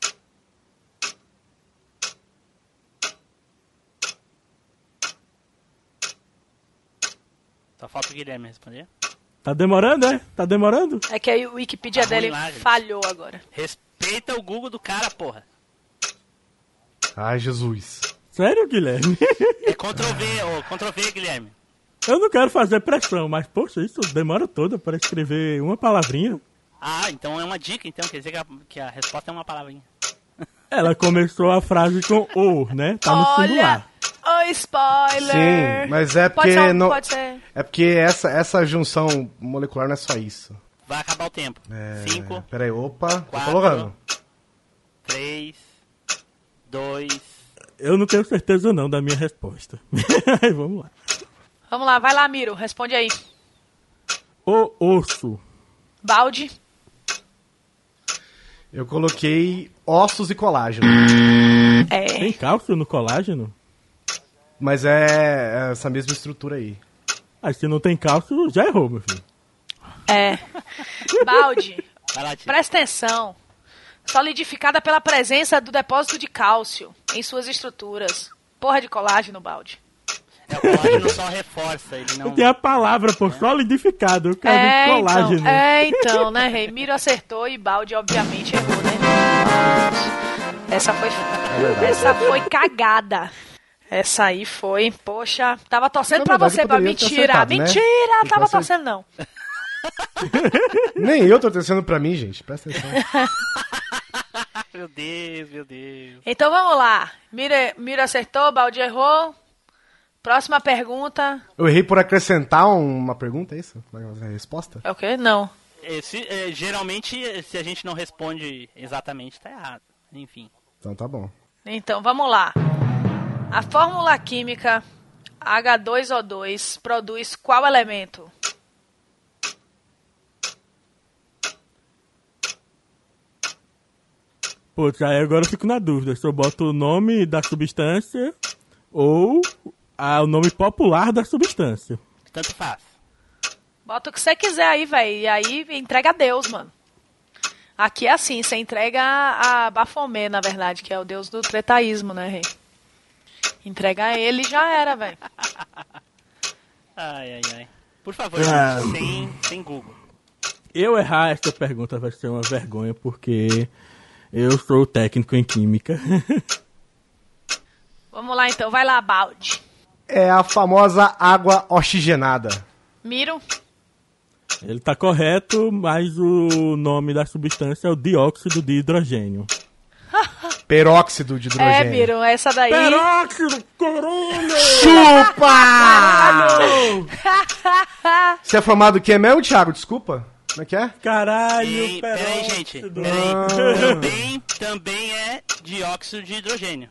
Só falta o Guilherme responder. Tá demorando, é? Tá demorando? É que aí o Wikipedia Tá dele lá, falhou agora. Respeita o Google do cara, porra. Ai, Jesus. Sério, Guilherme? É Ctrl-V, ô, Ctrl-V, Guilherme. Eu não quero fazer pressão, mas, poxa, isso demora toda para escrever uma palavrinha. Ah, então é uma dica, então. Quer dizer que a, que a resposta é uma palavrinha. Ela começou a frase com o, né? Tá no Olha, singular. oh, spoiler! Sim, mas é Pode porque... ser, não... pode ser. É porque essa, essa junção molecular não é só isso. Vai acabar o tempo. É... Cinco, Peraí, opa, quatro, tô colocando. três, dois... Eu não tenho certeza não da minha resposta. Vamos lá. Vamos lá, vai lá, Miro, responde aí. O osso. Balde. Eu coloquei ossos e colágeno. É. Tem cálcio no colágeno? Mas é essa mesma estrutura aí. Ah, se não tem cálcio, já errou, meu filho. É. Balde. Vai lá, tio. Presta atenção. Solidificada pela presença do depósito de cálcio em suas estruturas. Porra de colágeno, Balde. É, o colágeno só reforça, ele não... Tem a palavra, pô, solidificado. Eu quero É, ver colágeno. então, é, então, né, Rei? Miro acertou e Balde, obviamente, errou, né? Essa foi, essa foi cagada. Essa aí foi, poxa, tava torcendo Na pra verdade, você, pra poderia ter mentira. acertado, né? Mentira, Tem que tava acertar. torcendo não. Nem eu tô torcendo pra mim, gente. Presta atenção. Meu Deus, meu Deus. Então vamos lá. Miro, Miro acertou, Balde errou. Próxima pergunta. Eu errei por acrescentar uma pergunta, é isso? Uma resposta? É o quê? Não. Esse, é, geralmente, se a gente não responde exatamente, tá errado. Enfim. Então tá bom. Então, vamos lá. A fórmula química H dois O dois produz qual elemento? Putz, aí agora eu fico na dúvida se eu boto o nome da substância ou ah, o nome popular da substância. Tanto faz. Bota o que você quiser aí, velho. E aí entrega a Deus, mano. Aqui é assim, você entrega a, a Baphomet, na verdade, que é o deus do tretaísmo, né, rei? Entrega a ele e já era, velho. Ai, ai, ai. Por favor, Ah. gente, sem, sem Google. Eu errar essa pergunta vai ser uma vergonha, porque eu sou técnico em química. Vamos lá, então. Vai lá, balde. É a famosa água oxigenada. Miro. Ele tá correto, mas o nome da substância é o dióxido de hidrogênio. Peróxido de hidrogênio. É, Miro, essa daí. Peróxido, caralho! Chupa! Você é formado em que mesmo, Thiago? Desculpa. Como é que é? Caralho, E, peraí, peróxido. gente. Peraí. Ah. Também, também é dióxido de hidrogênio.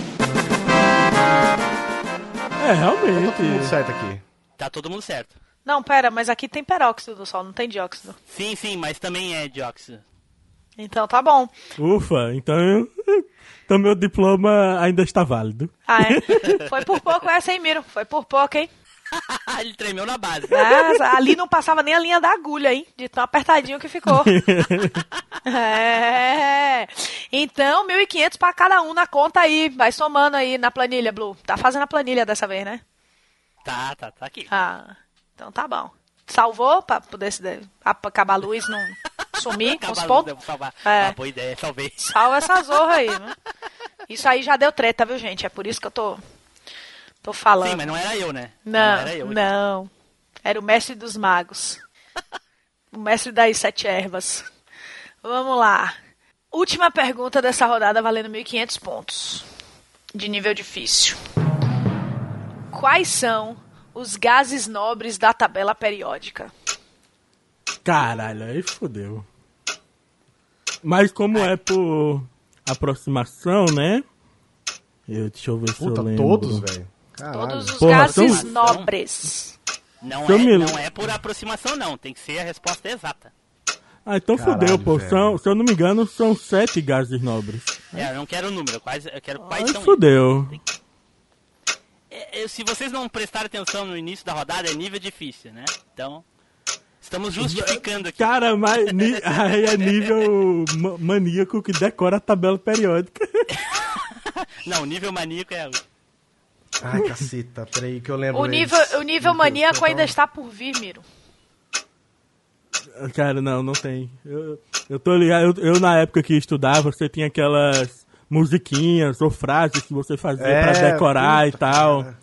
É, realmente. Tudo muito certo aqui. Tá todo mundo certo. Não, pera, mas aqui tem peróxido do sol, não tem dióxido. Sim, sim, mas também é dióxido. Então tá bom. Ufa, então, eu, então meu diploma ainda está válido. Ah, é? Foi por pouco essa, hein, Miro? Foi por pouco, hein? Ele tremeu na base. Ah, ali não passava nem a linha da agulha, hein? De tão apertadinho que ficou. É. Então, mil e quinhentos pra cada um na conta aí. Vai somando aí na planilha, Blue. Tá fazendo a planilha dessa vez, né? Tá, tá, tá aqui. Ah, então tá bom. Salvou pra poder se de- acabar a luz, não sumir com os Cavalo, pontos? devo salvar. É. Ah, boa ideia, salvei. Salva essa zorra aí, né? Isso aí já deu treta, viu, gente? É por isso que eu tô, tô falando. Sim, mas não era eu, né? Não, era eu. não. Era o mestre dos magos. O mestre das sete ervas. Vamos lá. Última pergunta dessa rodada valendo mil e quinhentos pontos. De nível difícil. Quais são os gases nobres da tabela periódica? Caralho, aí fodeu. Mas como é por aproximação, né? Eu, deixa eu ver se Puta, eu lembro. todos, velho. Todos os Porra, gases são- nobres. Não Se eu é, me- não é por aproximação, não. Tem que ser a resposta exata. Ah, então Caralho, fodeu, pô. velho. São, se eu não me engano, são sete gases nobres. É, eu não quero o número, quase, eu quero quais Aí são. fodeu. É, é, se vocês não prestarem atenção no início da rodada, é nível difícil, né? Então, estamos justificando aqui. Cara, mas ni- aí é nível ma- maníaco que decora a tabela periódica. Não, nível maníaco é... Ai, caceta, peraí que eu lembro. O nível, eles. o nível maníaco ainda está por vir, Miro. Cara, não, não tem. Eu, eu tô ligado, eu, eu na época que estudava, você tinha aquelas musiquinhas ou frases que você fazia É, pra decorar puta, e tal. cara.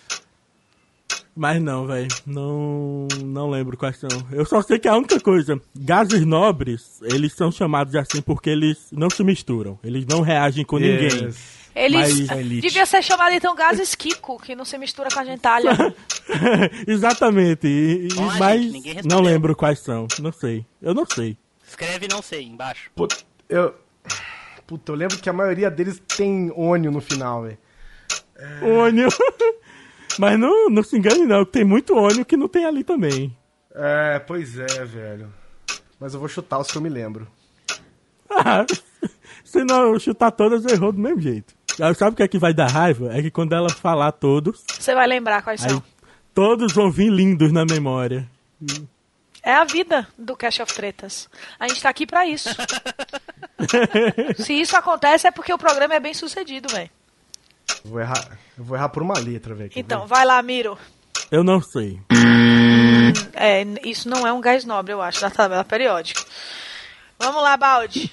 Mas não, velho. Não, não lembro quais são. Eu só sei que a única coisa, gases nobres, eles são chamados assim porque eles não se misturam. Eles não reagem com ninguém. Yes. Eles Mas- elite. devia ser chamado então gases Kiko, que não se mistura com a gentalha. Exatamente. E, e- Bom, gente, mas ninguém respondeu. não lembro quais são. Não sei. Eu não sei. Escreve não sei, embaixo. Puta, eu. Puta, eu lembro que a maioria deles tem ônio no final, velho. Ônio. Mas não, não se engane não, que tem muito ônio que não tem ali também. É, pois é, velho. Mas eu vou chutar os que eu me lembro. Ah, se não chutar todas, errou do mesmo jeito. Aí sabe o que é que vai dar raiva? É que quando ela falar todos, Você vai lembrar quais aí são. todos vão vir lindos na memória. É a vida do Cash of Tretas. A gente tá aqui pra isso. Se isso acontece é porque o programa é bem sucedido, velho. Eu vou errar, eu vou errar por uma letra, velho. quer Então, ver? vai lá, Miro. Eu não sei. É, isso não é um gás nobre, eu acho, da tabela periódica. Vamos lá, Balde.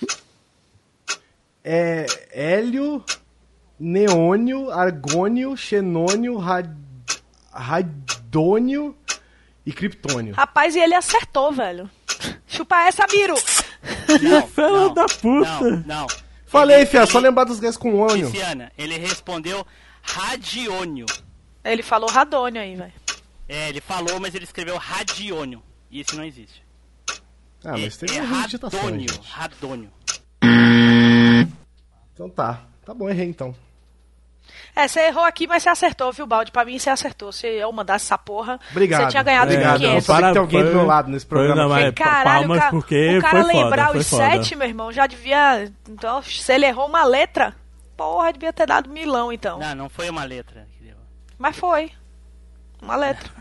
É hélio, neônio, argônio, xenônio, rad... radônio e criptônio. Rapaz, e ele acertou, velho. Chupa essa, Miro. Não, Fela não, da puta. Não, não. Falei, Ele- fia, só ele- lembrar dos gases com ônio. Luciana, ele respondeu radiônio. Ele falou radônio aí, velho. É, ele falou, mas ele escreveu radiônio. E isso não existe. Ah, mas tem é, uma é digitação, radônio, gente. radônio. Então tá. Tá bom, errei então. É, você errou aqui, mas você acertou, viu, Baldi? Pra mim, você acertou. Se eu mandasse essa porra, Obrigado. você tinha ganhado Obrigado. mil e quinhentos. Eu sabia que tem alguém do meu lado nesse programa. Foi, não, Porque, caralho, palmas o cara, porque o cara foi lembrar foda, os foi foda. sete, meu irmão, já devia... Então, se ele errou uma letra, porra, devia ter dado milão, então. Não, não foi uma letra. Que deu. Mas foi. Uma letra.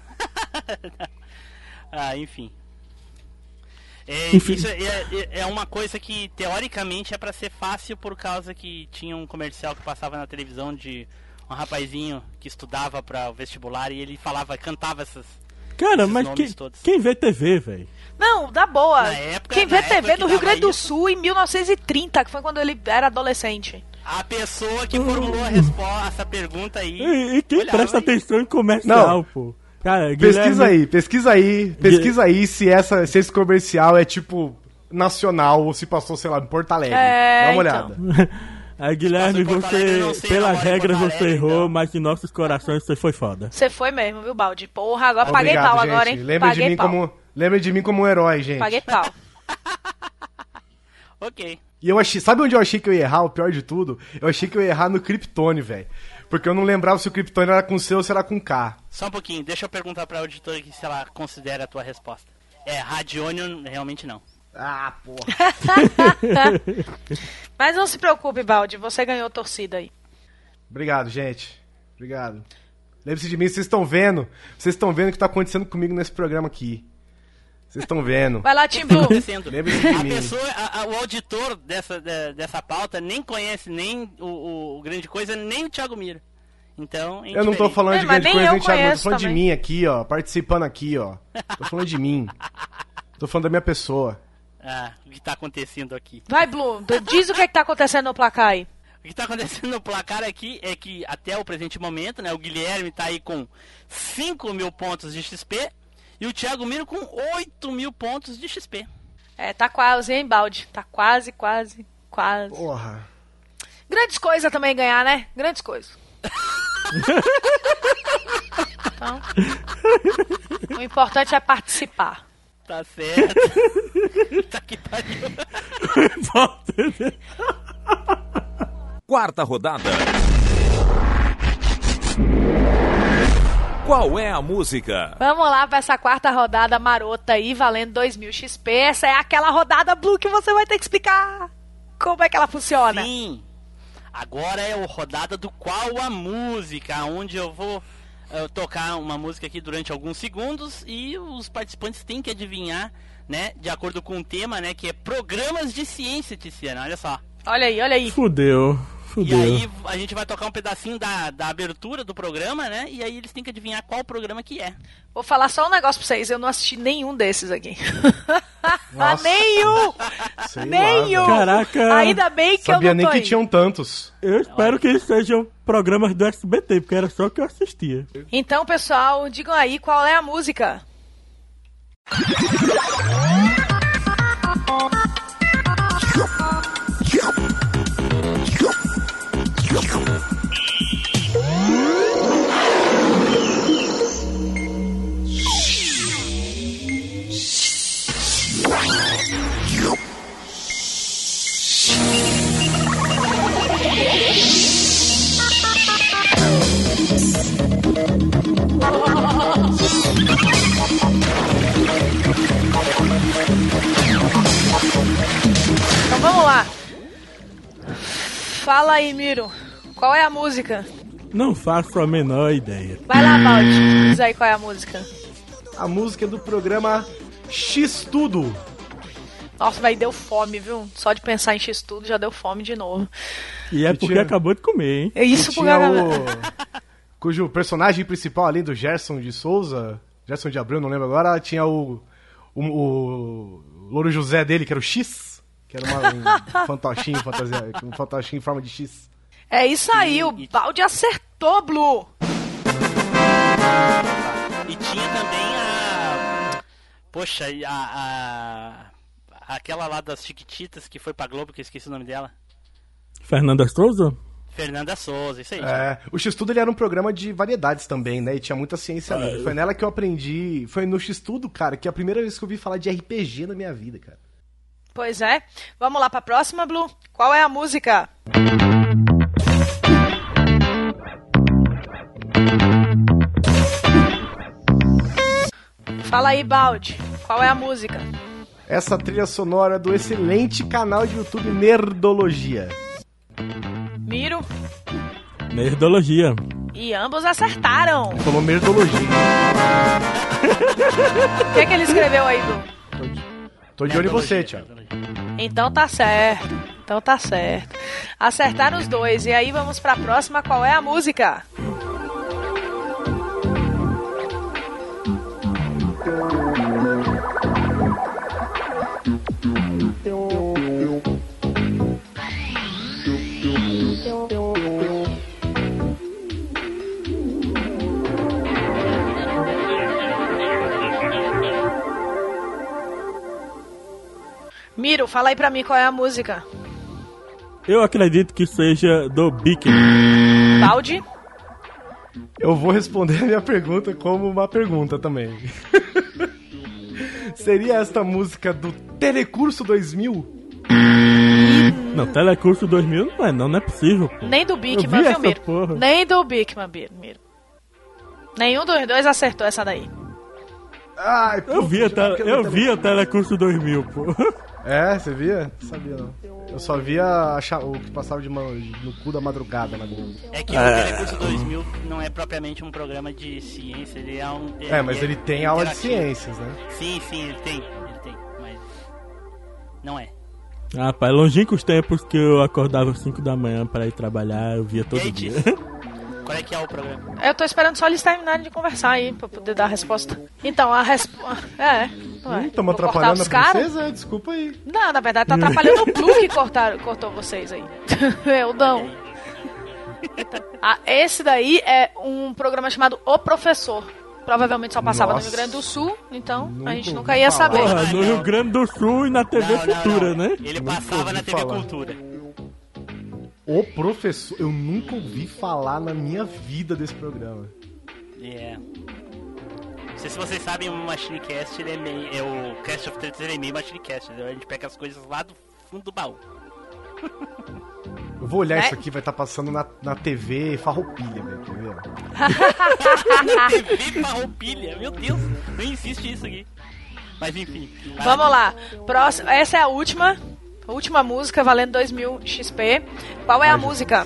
Ah, enfim. É, Enfim. Isso é, é, é uma coisa que, teoricamente, é pra ser fácil por causa que tinha um comercial que passava na televisão de um rapazinho que estudava pra o vestibular e ele falava, cantava essas... Cara, esses mas nomes que, todos. quem vê T V, velho? Não, da boa. Na época- Quem vê na T V época no que Rio dava Grande do isso- Sul em mil novecentos e trinta, que foi quando ele era adolescente. A pessoa que formulou a resposta, essa pergunta aí... E, e quem olhava presta e- atenção em comercial, Não. pô? Cara, Pesquisa Guilherme- aí, pesquisa aí, pesquisa aí se, essa, se esse comercial é tipo nacional ou se passou, sei lá, em Porto Alegre. É, Dá uma então. olhada. Aí, Guilherme, Passou em Porto Alegre, eu não você, sei, eu pelas moro em regras, Porto você Alegre, errou, então. mas em nossos corações você foi foda. Você foi mesmo, viu, Baldi? Porra, agora paguei Obrigado, pau gente. agora, hein? Lembra paguei de mim pau. como, lembra de mim como um herói, gente. Paguei pau. Ok. E eu achei, sabe onde eu achei que eu ia errar? O pior de tudo, eu achei que eu ia errar no Kryptone, velho. Porque eu não lembrava se o Kryptone era com C ou se era com K. Só um pouquinho, deixa eu perguntar pra auditora aqui se ela considera a tua resposta. É, Radionion, realmente não. Ah, porra. Mas não se preocupe, Baldi, você ganhou torcida aí. Obrigado, gente. Obrigado. Lembre-se de mim, vocês estão vendo. Vocês estão vendo o que tá acontecendo comigo nesse programa aqui. Vocês estão vendo. Vai lá, Tim Blue. Acontecendo. Lembre-se de A mim. pessoa, a- a- o auditor dessa, de- dessa pauta nem conhece nem o, o- o Grande Coisa, nem o Thiago Miro. Então, é Eu não tô indiferente. falando É, de mas grande nem coisa, eu hein, Thiago? Eu tô conheço falando de também. mim aqui, ó. Participando aqui, ó. Tô falando de mim. Tô falando da minha pessoa. Ah, o que tá acontecendo aqui? Vai, Blue, diz o que, é que tá acontecendo no placar aí. O que tá acontecendo no placar aqui é que até o presente momento, né, o Guilherme tá aí com cinco mil pontos de X P e o Thiago Miro com oito mil pontos de X P. É, tá quase, hein, Baldi? Tá quase, quase, quase. Porra. Grandes coisas também ganhar, né? Grandes coisas. Então, o importante é participar. Tá certo. Tá que pariu. Quarta rodada. Qual é a música? Vamos lá pra essa quarta rodada marota aí, valendo dois mil X P. Essa é aquela rodada, Blue, que você vai ter que explicar como é que ela funciona. Sim. Agora é a rodada do Qual a Música, onde eu vou eh, tocar uma música aqui durante alguns segundos e os participantes têm que adivinhar, né, de acordo com o tema, né, que é programas de ciência, Tiziana, olha só. Olha aí, olha aí. Fudeu, E fudeu. aí a gente vai tocar um pedacinho da, da abertura do programa, né, e aí eles têm que adivinhar qual programa que é. Vou falar só um negócio pra vocês. Eu não assisti nenhum desses aqui. Nossa. nenhum! Sei nenhum! lá, velho. Caraca. Ainda bem que Sabia eu não nem tô que aí. tinham tantos. Eu espero que eles sejam programas do S B T, porque era só o que eu assistia. Então, pessoal, digam aí qual é a música. Então vamos lá. Fala aí, Miro. Qual é a música? Não faço a menor ideia. Vai lá, Baldi. Diz aí qual é a música. A música é do programa X Tudo. Nossa, vai, deu fome, viu? Só de pensar em X tudo já deu fome de novo. E é Que porque tinha- acabou de comer, hein? É isso Que porque tinha a- o... Cujo personagem principal, além do Gerson de Souza, Gerson de Abreu, não lembro agora, tinha o, o, o Louro José dele, que era o X, que era uma, um fantochinho, fantasia, um fantochinho em forma de X. É isso aí, o Baldi acertou, Blue. E tinha também a... Poxa, a... a... Aquela lá das Chiquititas que foi pra Globo, que eu esqueci o nome dela. Fernanda Souza? Fernanda Souza, isso aí. É, o X-Tudo ele era um programa de variedades também, né? E tinha muita ciência Ah, nele. Foi nela que eu aprendi. Foi no X-Tudo, cara, que é a primeira vez que eu ouvi falar de R P G na minha vida, cara. Pois é. Vamos lá pra próxima, Blue. Qual é a música? Fala aí, Balde. Qual é a música? Essa trilha sonora do excelente canal de YouTube Nerdologia. Miro. Nerdologia. E ambos acertaram. Falou Nerdologia. O que é que ele escreveu aí, Blue? Tô de olho em você, Thiago. Então tá certo. Então tá certo. Acertaram os dois. E aí vamos pra próxima. Qual é a música? Miro, fala aí pra mim qual é a música. Eu acredito que seja do Bikman. Balde? Eu vou responder a minha pergunta como uma pergunta também. Seria esta música do Telecurso dois mil? Não, Telecurso dois mil não é, não, não é possível. Pô. Nem do Bikman, viu, Miro? Porra. Nem do Bikman, Miro. Nenhum dos dois acertou essa daí. Ai, eu vi a, tele, eu vi a Telecurso dois mil, pô. É, você via? Não sabia, não. Eu só via a, o que passava de mão, no cu da madrugada na Globo. É que é. o Telecurso dois mil não é propriamente um programa de ciência, ele é um... Ele é, mas é ele tem aula de ciências, né? Sim, sim, ele tem, ele tem, mas não é. Ah, pai, longínquos tempos que eu acordava às cinco da manhã pra ir trabalhar, eu via todo aí, dia. Qual é que é o programa? Eu tô esperando só eles terminarem de conversar aí, pra poder dar a resposta. Então, a resposta... É. Estamos hum, atrapalhando a princesa? Cara? Desculpa aí. Não, na verdade tá atrapalhando o Blue que cortaram, cortou vocês aí. Eu não. Então, ah, esse daí é um programa chamado O Professor. Provavelmente só passava Nossa. no Rio Grande do Sul, então nunca a gente nunca ia saber. Porra, no Rio Grande do Sul e na T V não, Cultura, não, não. né? Ele passava na T V falar. Cultura. O Professor, eu nunca ouvi falar na minha vida desse programa. É. Yeah. Não sei se vocês sabem, o Machinecast, ele é meio... É o Cast of Tretas, ele é meio Machinecast. A gente pega as coisas lá do fundo do baú. Eu vou olhar é? isso aqui, vai estar tá passando na, na T V Farroupilha, velho, quer ver? Na T V Farroupilha, meu Deus, não insiste isso aqui. Mas enfim. Vamos lá, Próximo, essa é a última, a última música, valendo dois mil X P. Qual é a música?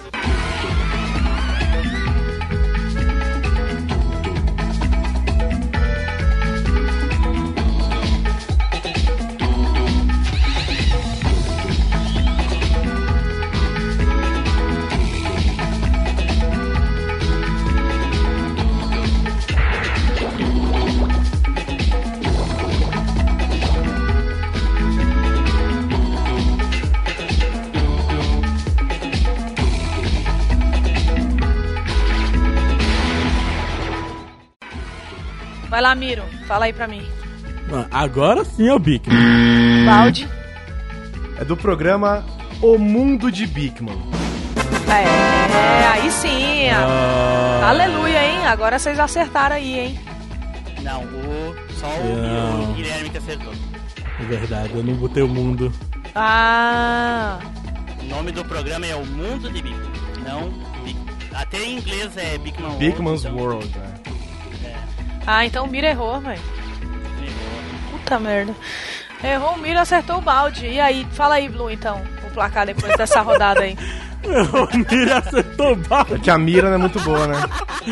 Vai lá, Miro. Fala aí pra mim. Agora sim é o Bikman. Balde. É do programa O Mundo de Bikman. É, aí sim. Ah. Aleluia, hein? Agora vocês acertaram aí, hein? Não, o... só o, o Guilherme que acertou. É verdade, eu não botei o mundo. Ah. O nome do programa é O Mundo de Bikman. Não, Bikman. Até em inglês é Bikman Bikman's World. World, então. né? Ah, então o Miro errou, velho. Puta merda. Errou o Miro, acertou o Balde. E aí, fala aí, Blue, então, o placar depois dessa rodada aí. O Miro acertou o Balde. É que a mira não é muito boa, né?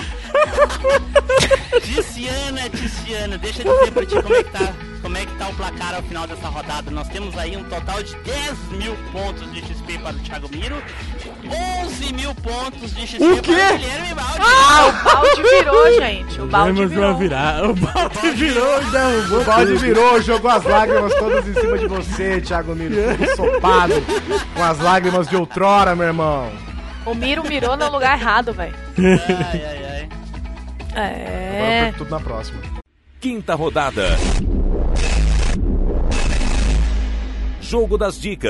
Ticiana, Ticiana, deixa eu dizer pra ti como é que tá, como é que tá o placar ao final dessa rodada. Nós temos aí um total de dez mil pontos de X P para o Thiago Miro, onze mil pontos de X P o quê? para o Guilherme Balde. Ah, o Balde virou, gente. O Balde virou. Virar. O Balde virou e derrubou. O Balde virou, jogou as lágrimas todas em cima de você, Thiago Miro. Tudo sopado, com as lágrimas de outrora, meu irmão. O Miro mirou no lugar errado, velho. Ai, ai, ai. É. Agora eu perco tudo na próxima. Quinta rodada. Jogo das dicas.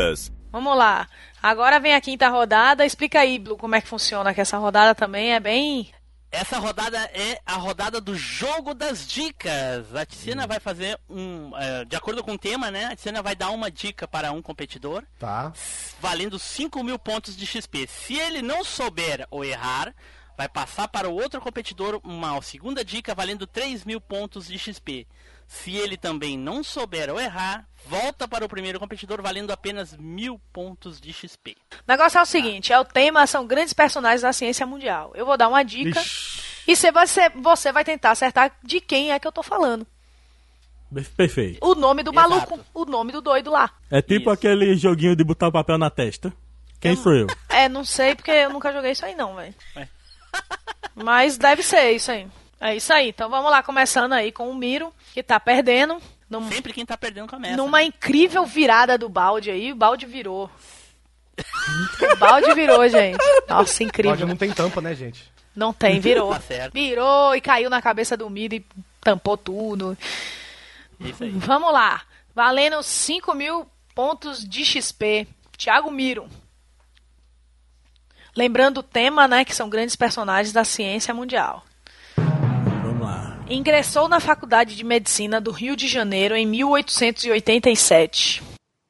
Vamos lá. Agora vem a quinta rodada. Explica aí, Blue, como é que funciona, que essa rodada também é bem... Essa rodada é a rodada do jogo das dicas. A Ticina hum. vai fazer um... Uh, de acordo com o tema, né? A Ticina vai dar uma dica para um competidor. Tá. Valendo cinco mil pontos de X P. Se ele não souber ou errar, vai passar para o outro competidor uma segunda dica valendo três mil pontos de X P. Se ele também não souber ou errar, volta para o primeiro competidor valendo apenas mil pontos de X P. O negócio é o seguinte, é o tema, são grandes personagens da ciência mundial. Eu vou dar uma dica Ixi. e você vai, você vai tentar acertar de quem é que eu tô falando. Perfeito. O nome do Exato. maluco, o nome do doido lá. É tipo Isso. aquele joguinho de botar o papel na testa. Quem eu, sou eu? É, não sei porque eu nunca joguei isso aí não, velho. Mas deve ser isso aí. É isso aí, então vamos lá, começando aí com o Miro, que tá perdendo. Num, Sempre quem tá perdendo começa. Numa né? incrível virada do balde aí, o balde virou. O balde virou, gente. Nossa, incrível. O balde não tem tampa, né, gente? Não tem, virou. Tá certo. Virou e caiu na cabeça do Miro e tampou tudo. Isso aí. Vamos lá, valendo cinco mil pontos de X P. Thiago Miro. Lembrando o tema, né, que são grandes personagens da ciência mundial. Vamos lá. Ingressou na Faculdade de Medicina do Rio de Janeiro em mil oitocentos e oitenta e sete.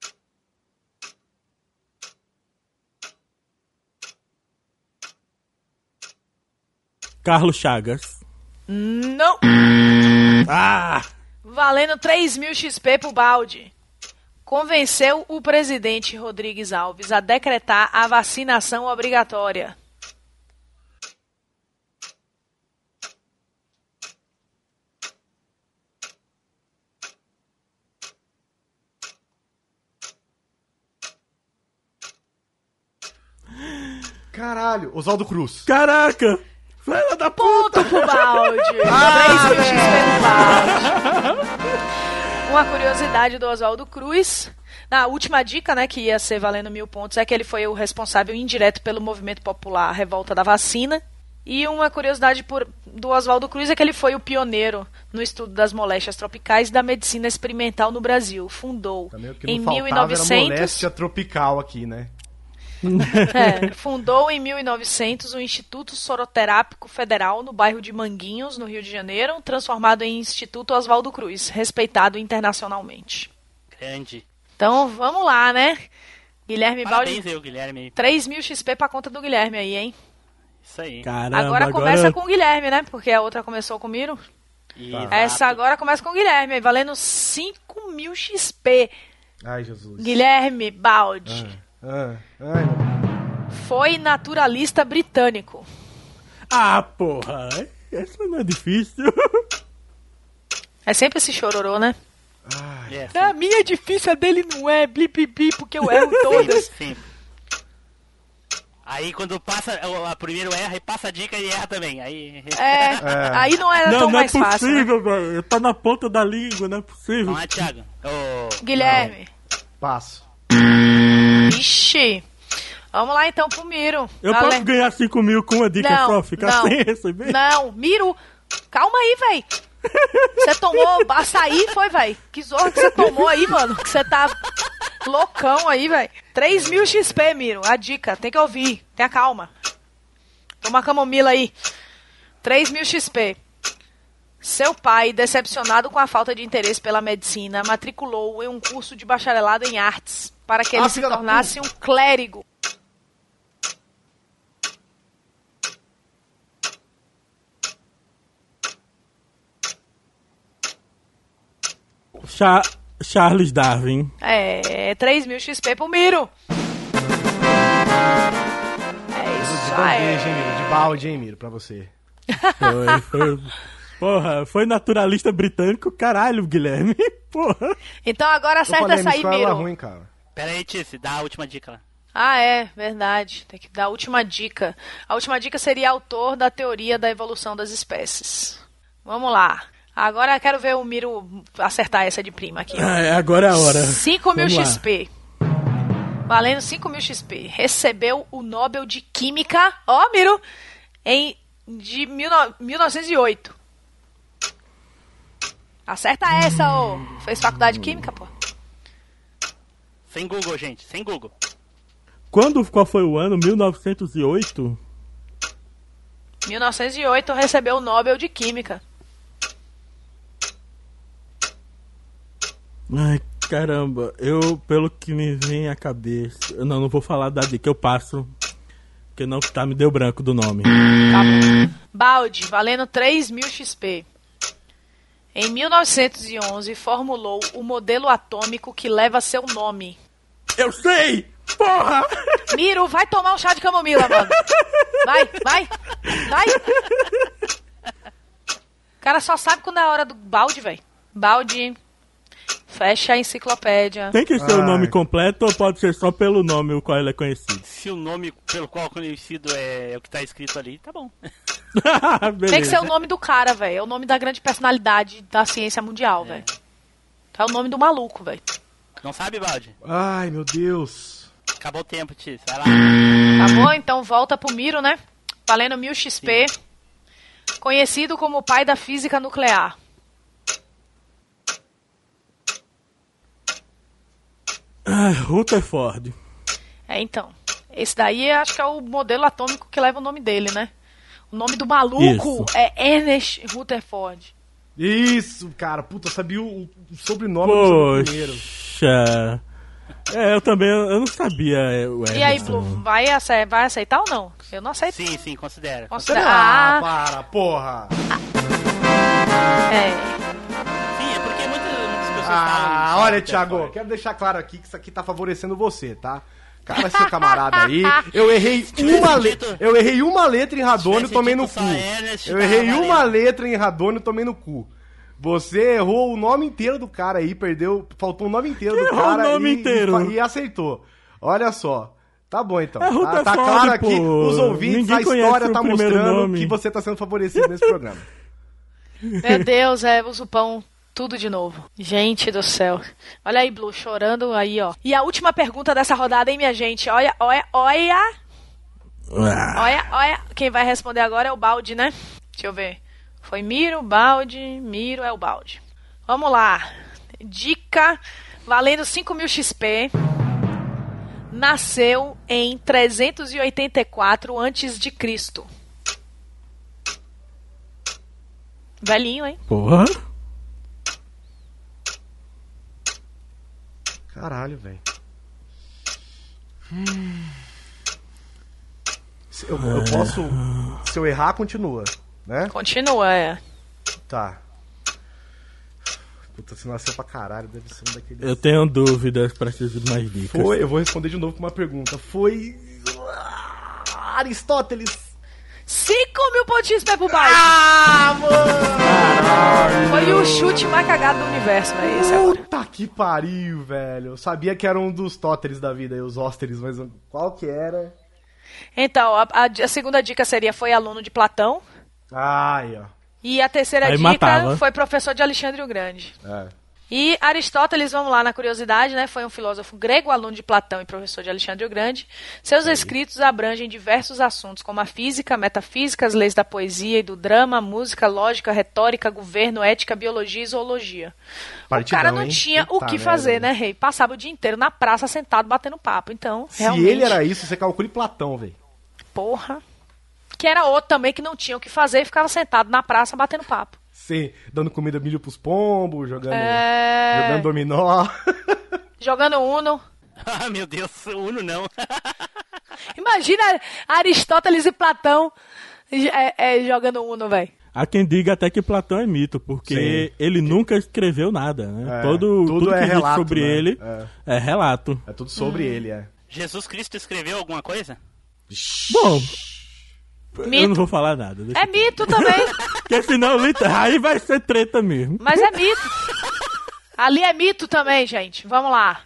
Carlos Chagas. Não. Ah! Valendo três mil X P pro balde. Convenceu o presidente Rodrigues Alves a decretar a vacinação obrigatória. Caralho, Oswaldo Cruz. Caraca! Filha da puta! Ponto pro balde! três mil X P pro balde. Uma curiosidade do Oswaldo Cruz. Na última dica, né, que ia ser valendo mil pontos, é que ele foi o responsável indireto pelo movimento popular Revolta da Vacina. E uma curiosidade por, do Oswaldo Cruz é que ele foi o pioneiro no estudo das moléstias tropicais e da medicina experimental no Brasil. Fundou em mil e novecentos... moléstia tropical aqui, né? É, fundou em mil e novecentos o Instituto Soroterápico Federal no bairro de Manguinhos, no Rio de Janeiro, transformado em Instituto Oswaldo Cruz, respeitado internacionalmente. Grande. Então, vamos lá, né? Guilherme Parabéns Baldi. eu, Guilherme. três mil X P pra conta do Guilherme aí, hein? Isso aí. Caramba, agora, agora começa com o Guilherme, né? Porque a outra começou com o Miro. Exato. Essa agora começa com o Guilherme, valendo cinco mil X P. Ai, Jesus. Guilherme Baldi. Ah. Ah, ai, meu... Foi naturalista britânico. Ah, porra. Essa não é difícil. É sempre esse chororô, né? Ai, é, a minha é difícil, a dele não é. Blip, blip, porque eu erro todas. Sim. Aí quando passa, a primeiro erra e passa a dica e erra também. Aí, é, é. Aí não era não, tão não mais é fácil. possível, né? velho. Tá na ponta da língua, não é possível. Não é, Thiago? Oh, Guilherme. Não. Passo. Ixi. Vamos lá então pro Miro. Eu Vale... posso ganhar cinco mil com uma dica não, só? Ficar não, sem receber? Não, Miro. Calma aí, véi. Você tomou açaí, foi, véi? Que zorra que você tomou aí, mano? Que você tá loucão aí, véi. três mil X P, Miro. A dica, tem que ouvir. Tenha calma. Toma camomila aí. três mil X P. Seu pai, decepcionado com a falta de interesse pela medicina, matriculou em um curso de bacharelado em artes para que ele ah, se tornasse um clérigo. Char Charles Darwin. É, três mil X P pro Miro. É isso de aí. Bandeja, hein, Miro? De balde, hein, Miro, pra você. Foi, foi. Porra, foi naturalista britânico, caralho, Guilherme. Porra. Então agora acerta essa aí, Miro. Ruim, cara. Pera aí, Tice, dá a última dica lá. Ah, é, verdade. Tem que dar a última dica. A última dica seria autor da teoria da evolução das espécies. Vamos lá. Agora eu quero ver o Miro acertar essa de prima aqui. Ah, é, agora é a hora. cinco mil Vamos X P. Lá. Valendo cinco mil X P. Recebeu o Nobel de Química, ó, Miro, em, de mil novecentos e oito. Acerta essa, ô. Fez faculdade de Química, pô. Sem Google, gente, sem Google. Quando, qual foi o ano? mil novecentos e oito? mil novecentos e oito recebeu o Nobel de Química. Ai, caramba. Eu, pelo que me vem à cabeça... Eu não, não vou falar da dica, eu passo. Porque não tá, me deu branco do nome. Tá bom. Balde, valendo três mil X P. Em mil novecentos e onze, formulou o modelo atômico que leva seu nome. Eu sei! Porra! Miro, vai tomar um chá de camomila, mano. Vai, vai, vai. O cara só sabe quando é a hora do balde, velho. Balde, fecha a enciclopédia. Tem que ser Ai. o nome completo ou pode ser só pelo nome o qual ele é conhecido? Se o nome pelo qual é conhecido é o que tá escrito ali, tá bom. Tem que ser o nome do cara, velho. É o nome da grande personalidade da ciência mundial, velho. É. é o nome do maluco, velho. Não sabe, Balde? Ai, meu Deus. Acabou o tempo, Tis. Vai lá. Tá bom, então volta pro Miro, né? Valendo mil X P. Sim. Conhecido como o pai da física nuclear. Ah, Rutherford. É, então. Esse daí acho que é o modelo atômico que leva o nome dele, né? O nome do maluco Isso. é Ernest Rutherford. Isso, cara. Puta, eu sabia o, o sobrenome Poxa. do primeiro. É, eu também eu não sabia. O e aí, Blue, vai, ace- vai aceitar ou não? Eu não aceito. Sim, sim, considera. Considera. Ah, Ah, para, porra. é. Sim, é porque muitas, muitas pessoas Ah, falam... olha, Thiago, quero deixar claro aqui que isso aqui tá favorecendo você, tá? Cara, seu camarada aí, eu errei uma letra, eu errei uma letra em Radônio e tomei no cu. Eu errei uma letra em Radônio e tomei no cu. Você errou o nome inteiro do cara aí, perdeu, faltou o nome inteiro do cara o nome e, inteiro. E, e aceitou. Olha só. Tá bom então. É Tá, tá Ford, claro aqui, pô. os ouvintes, Ninguém a história conhece tá o primeiro mostrando nome. que você tá sendo favorecido nesse programa. Meu Deus, é o Zupão. Tudo de novo. Gente do céu. Olha aí, Blue, chorando aí, ó. E a última pergunta dessa rodada, hein, minha gente? Olha, olha, olha. Ah. Olha, olha. Quem vai responder agora é o Balde, né? Deixa eu ver. Foi Miro, Balde, Miro é o Balde. Vamos lá. Dica valendo cinco mil X P. Nasceu em trezentos e oitenta e quatro antes de Cristo. Velhinho, hein? Porra. Caralho, velho. Hum. Eu, eu posso... Se eu errar, continua, né? Continua, é. Tá. Puta, se nasceu pra caralho, deve ser um daqueles... Eu tenho dúvidas, preciso de mais dicas. Foi, eu vou responder de novo com uma pergunta. Foi... Ah, Aristóteles. cinco mil pontinhos pra ir pro Balde. Ah, mano! Caralho. Foi o chute mais cagado do universo, velho. Esse agora. Puta que pariu, velho. Eu sabia que era um dos tóteres da vida, os hósteres, mas qual que era? Então, a, a, a segunda dica seria foi aluno de Platão. Ai, ó. E a terceira Aí dica matava. foi professor de Alexandre o Grande. É. E Aristóteles, vamos lá na curiosidade, né? Foi um filósofo grego, aluno de Platão e professor de Alexandre o Grande. Seus Aí. escritos abrangem diversos assuntos, como a física, metafísica, as leis da poesia e do drama, música, lógica, retórica, governo, ética, biologia e zoologia. Partidão, o cara não hein? tinha Puta o que fazer, merda, né, rei? Passava o dia inteiro na praça, sentado, batendo papo. Então, Se realmente... ele era isso, você calcule Platão, velho. Porra. Que era outro também que não tinha o que fazer e ficava sentado na praça, batendo papo. Sim, dando comida milho pros pombos, jogando, é... jogando dominó. Jogando Uno. Ah, meu Deus, Uno não. Imagina Aristóteles e Platão é, é, jogando Uno, velho. Há quem diga até que Platão é mito, porque Sim. ele nunca escreveu nada, né? É, Todo, tudo, tudo é que relato, diz sobre né? ele é. é relato. É tudo sobre hum. ele, é. Jesus Cristo escreveu alguma coisa? Bom... Mito. Eu não vou falar nada. É eu... mito também. Porque senão aí vai ser treta mesmo. Mas é mito. Ali é mito também, gente. Vamos lá.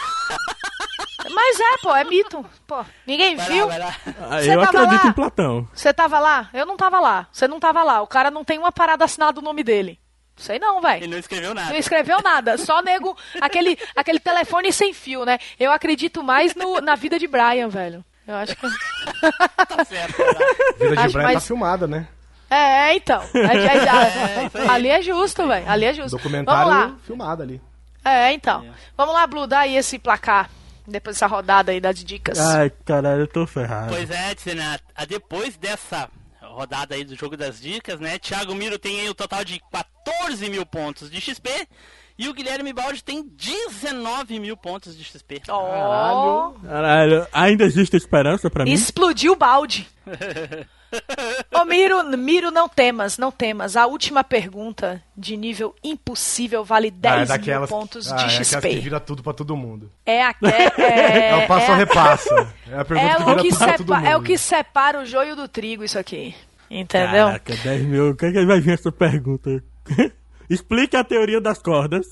Mas é, pô, é mito. Pô, ninguém vai viu. Lá, vai lá. Ah, eu acredito lá? em Platão. Você tava lá? Eu não tava lá. Você não tava lá. O cara não tem uma parada assinada o nome dele. Sei não, velho. Ele não escreveu nada. Não escreveu nada. Só nego aquele, aquele telefone sem fio, né? Eu acredito mais no, na vida de Brian, velho. Eu acho que... Tá certo, tá. Vida de acho Brian mais... tá filmada, né? É, então. É, é, é, ali é justo, velho. Ali é justo. Documentário filmado ali. É, então. É. Vamos lá, Blue, dá aí esse placar. Depois dessa rodada aí das dicas. Ai, caralho, eu tô ferrado. Pois é, Tzena, depois dessa rodada aí do jogo das dicas, né? Thiago Miro tem aí o total de quatorze mil pontos de X P e o Guilherme Baldi tem dezenove mil pontos de X P. Oh. Caralho, caralho, ainda existe esperança pra mim? Explodiu o balde. Ô Miro, Miro, não temas, não temas. A última pergunta de nível impossível vale dez ah, é mil daquelas, pontos ah, de é X P. É aquelas que vira tudo pra todo mundo. É, a, é, é, é o passo é a repassa. É a pergunta é que vira o que tudo pra todo mundo. É o que separa o joio do trigo, isso aqui. Entendeu? Caraca, dez mil. O que é que vai vir essa pergunta? Explique a teoria das cordas.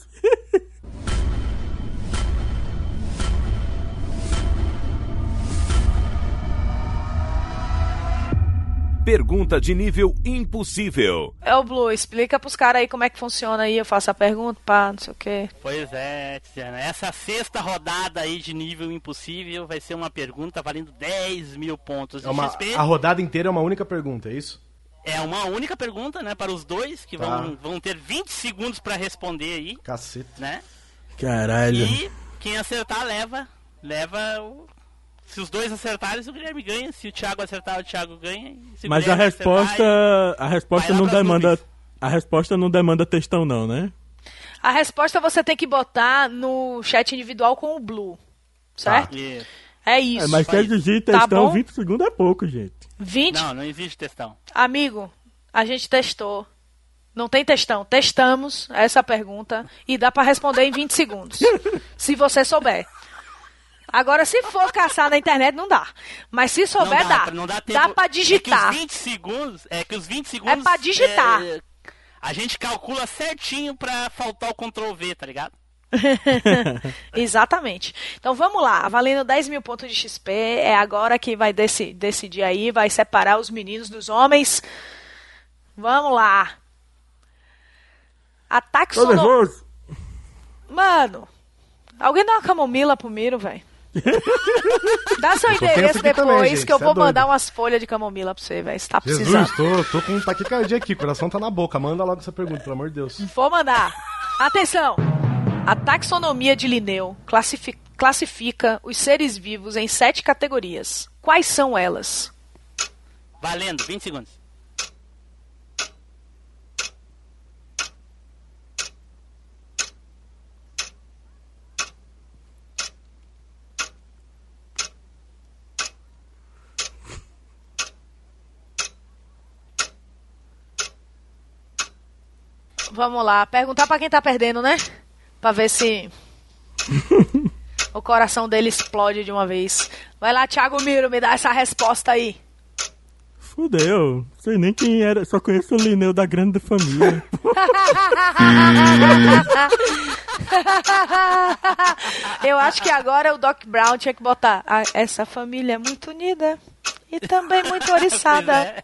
Pergunta de nível impossível. É o Blue, explica pros caras aí como é que funciona aí. Eu faço a pergunta, pá, não sei o quê. Pois é, Tiziana. Essa sexta rodada aí de nível impossível vai ser uma pergunta valendo dez mil pontos de é uma, X P. A rodada inteira é uma única pergunta, é isso? É uma única pergunta, né, para os dois, que tá. vão, vão ter vinte segundos para responder aí. Cacete. Né? Caralho. E quem acertar leva, leva o... Se os dois acertarem, o Guilherme ganha. Se o Thiago acertar, o Thiago ganha. Se Mas a resposta, acertar, a resposta não demanda, nuvens. a resposta não demanda textão não, né? A resposta você tem que botar no chat individual com o Blue, certo? Ah. É isso. É, mas se exigir textão, tá vinte segundos é pouco, gente. vinte? Não, não existe textão. Amigo, a gente testou. Não tem textão. Testamos essa pergunta e dá pra responder em vinte segundos. Se você souber. Agora, se for caçar na internet, não dá. Mas se souber, não dá. dá. Não dá, tempo, dá pra digitar. É que os vinte segundos... É que os vinte segundos... É pra digitar. É, a gente calcula certinho pra faltar o control V, tá ligado? Exatamente. Então vamos lá, valendo dez mil pontos de X P, é agora que vai deci- decidir aí, vai separar os meninos dos homens. Vamos lá. Ataque sonoro. Tô nervoso. Mano, alguém dá uma camomila pro Miro, velho. Dá seu endereço depois também, que eu vou é mandar umas folhas de camomila pra você, velho. Você tá precisando. Jesus, tô, tô com um taquicardia aqui, o coração tá na boca. Manda logo essa pergunta, pelo amor de Deus. Vou mandar. Atenção. A taxonomia de Linneu classifica, classifica os seres vivos em sete categorias. Quais são elas? Valendo, vinte segundos. Vamos lá, perguntar pra quem tá perdendo, né? Pra ver se o coração dele explode de uma vez. Vai lá, Thiago Miro, me dá essa resposta aí. Fudeu, sei nem quem era, só conheço o Linneu da Grande Família. Eu acho que agora o Doc Brown tinha que botar ah, essa família é muito unida e também muito oriçada. É.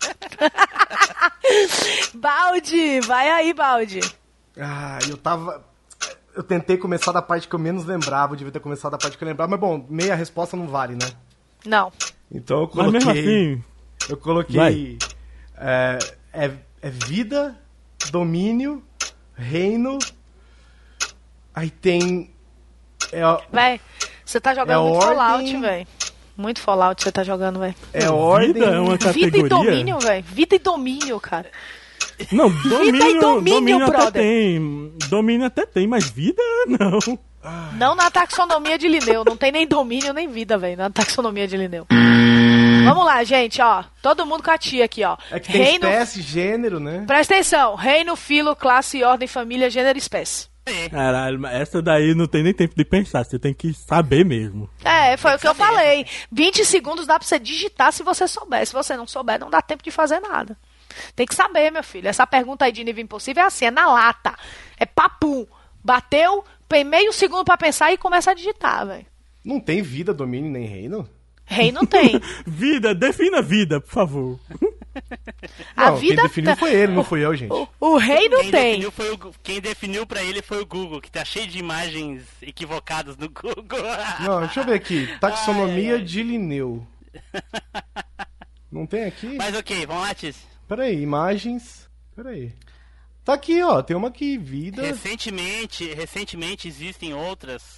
Baldi, vai aí, Baldi. Ah, eu tava... Eu tentei começar da parte que eu menos lembrava, eu devia ter começado da parte que eu lembrava, mas bom, meia resposta não vale, né? Não. Então eu coloquei... Mas mesmo assim... Eu coloquei... É, é, é vida, domínio, reino... Aí tem... É, véi, você tá jogando é muito ordem, Fallout, velho. Muito Fallout você tá jogando, velho. É ordem... Vida é uma categoria? Vida e domínio, velho. Vida e domínio, cara. Não, domínio, vida e domínio, domínio até brother. tem. Domínio até tem, mas vida, não. Não na taxonomia de Linneu. Não tem nem domínio, nem vida, velho, na taxonomia de Linneu. Vamos lá, gente, ó. Todo mundo com a tia aqui, ó. É que tem reino... espécie, gênero, né? Presta atenção. Reino, filo, classe, ordem, família, gênero e espécie. Caralho, essa daí não tem nem tempo de pensar, você tem que saber mesmo. É, foi o que eu falei. vinte segundos dá pra você digitar se você souber. Se você não souber, não dá tempo de fazer nada. Tem que saber, meu filho. Essa pergunta aí de nível impossível é assim, é na lata. É papum. Bateu, tem meio segundo pra pensar e começa a digitar, velho. Não tem vida, domínio nem reino? Reino tem. Vida, defina vida, por favor. A não, vida quem definiu foi ele, não fui eu, gente. O, o reino quem tem. Definiu foi o, quem definiu pra ele foi o Google, que tá cheio de imagens equivocadas no Google. Não, deixa eu ver aqui. Taxonomia ai, ai. de Linneu. Não tem aqui? Mas ok, vamos lá, Tis. Peraí, imagens. Peraí. Tá aqui, ó. Tem uma aqui, vida. Recentemente, recentemente existem outras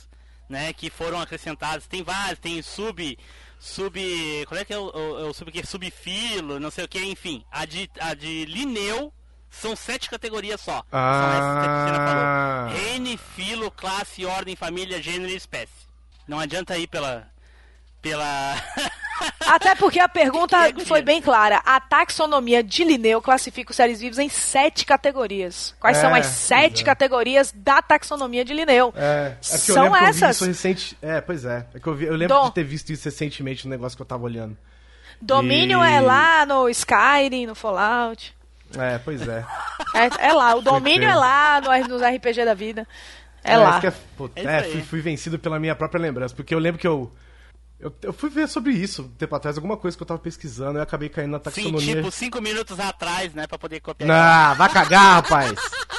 né, que foram acrescentados. Tem vários, tem sub... Sub... Qual é que é o, o, o sub que subfilo, não sei o que, enfim. A de, a de Linneu são sete categorias só. Ah. São essas que a Cristina falou. Reine, filo, classe, ordem, família, gênero e espécie. Não adianta ir pela... Pela... Até porque a pergunta foi bem clara. A taxonomia de Linneu classifica os seres vivos em sete categorias. Quais É, são as sete é. categorias da taxonomia de Linneu? É, é que eu São lembro que eu vi essas. isso recente... É, pois é. É que eu, vi... eu lembro Dom. de ter visto isso recentemente no negócio que eu tava olhando. Domínio E- é lá no Skyrim, no Fallout. É, pois é. É, é lá. O domínio crer. é lá no, nos R P G da vida. É, É, lá. isso que é, puta, É isso é, aí. fui, fui vencido pela minha própria lembrança, porque eu lembro que eu, eu eu fui ver sobre isso um tempo atrás, alguma coisa que eu tava pesquisando, e eu acabei caindo na Sim, taxonomia. tipo, cinco minutos atrás, né, pra poder copiar. Ah, vai cagar, rapaz!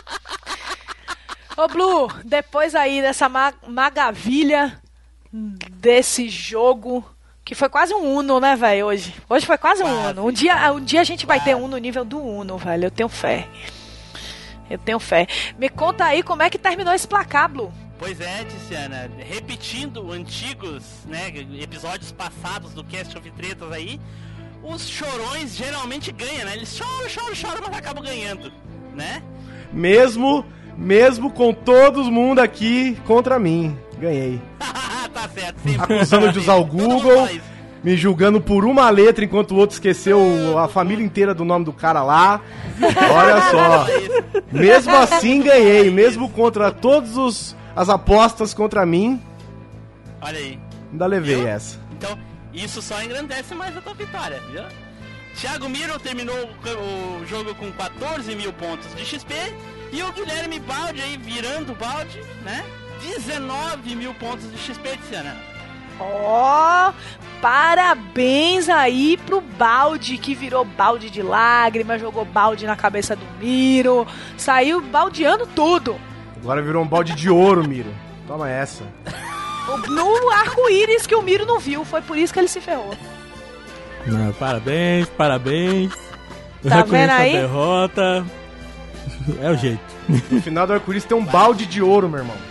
Ô, Blue, depois aí dessa ma maravilha desse jogo, que foi quase um Uno, né, velho, hoje. Hoje foi quase um Quase, Uno. Um dia, um dia a gente vai quase. ter um no nível do Uno, velho. Eu tenho fé. Eu tenho fé. Me conta aí como é que terminou esse placar, Blue. Pois é, Tiziana, repetindo antigos, né, episódios passados do Cast of Tretas aí, os chorões geralmente ganham, né? Eles choram, choram, choram, mas acabam ganhando, né? Mesmo, mesmo com todo mundo aqui contra mim, ganhei. Tá certo, sempre. Acusando de usar o Todo mundo Google, fala isso. me julgando por uma letra, enquanto o outro esqueceu a família inteira do nome do cara lá. Olha só. Mesmo assim ganhei, mesmo contra todos os as apostas contra mim, Olha aí. ainda levei Viu? essa. Então, isso só engrandece mais a tua vitória, viu? Thiago Miro terminou o, o jogo com quatorze mil pontos de X P e o Guilherme Baldi aí virando o balde, né? dezenove mil pontos de X P, Tiziana. Ó, parabéns aí pro Balde, que virou balde de lágrimas, jogou balde na cabeça do Miro, saiu baldeando tudo. Agora virou um balde de ouro, Miro. Toma essa. No arco-íris que o Miro não viu, foi por isso que ele se ferrou. Não, parabéns, parabéns. Eu Tá reconheço vendo a aí? derrota. É o jeito. No final do arco-íris tem um balde de ouro, meu irmão.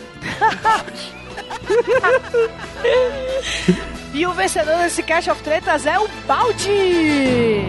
E o vencedor desse Cast of Tretas é o Balde!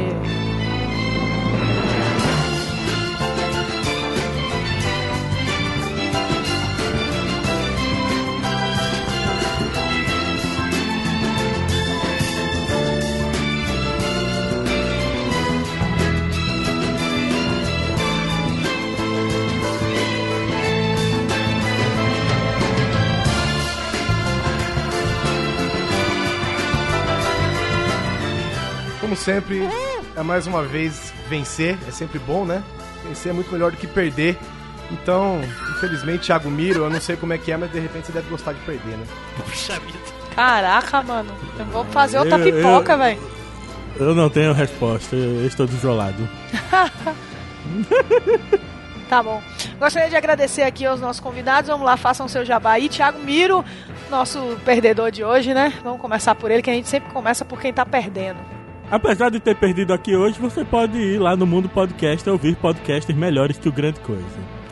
Como sempre, é mais uma vez vencer, é sempre bom, né? Vencer é muito melhor do que perder. Então, infelizmente, Thiago Miro, eu não sei como é que é, mas de repente você deve gostar de perder, né? Puxa vida. Caraca, mano. Eu vou fazer outra Eu- pipoca, eu- velho. Eu não tenho resposta, eu estou desolado. Tá bom. Gostaria de agradecer aqui aos nossos convidados. Vamos lá, façam seu jabá aí. Thiago Miro, nosso perdedor de hoje, né? Vamos começar por ele, que a gente sempre começa por quem tá perdendo. Apesar de ter perdido aqui hoje, você pode ir lá no Mundo Podcast e ouvir podcasts melhores que o Grande Coisa.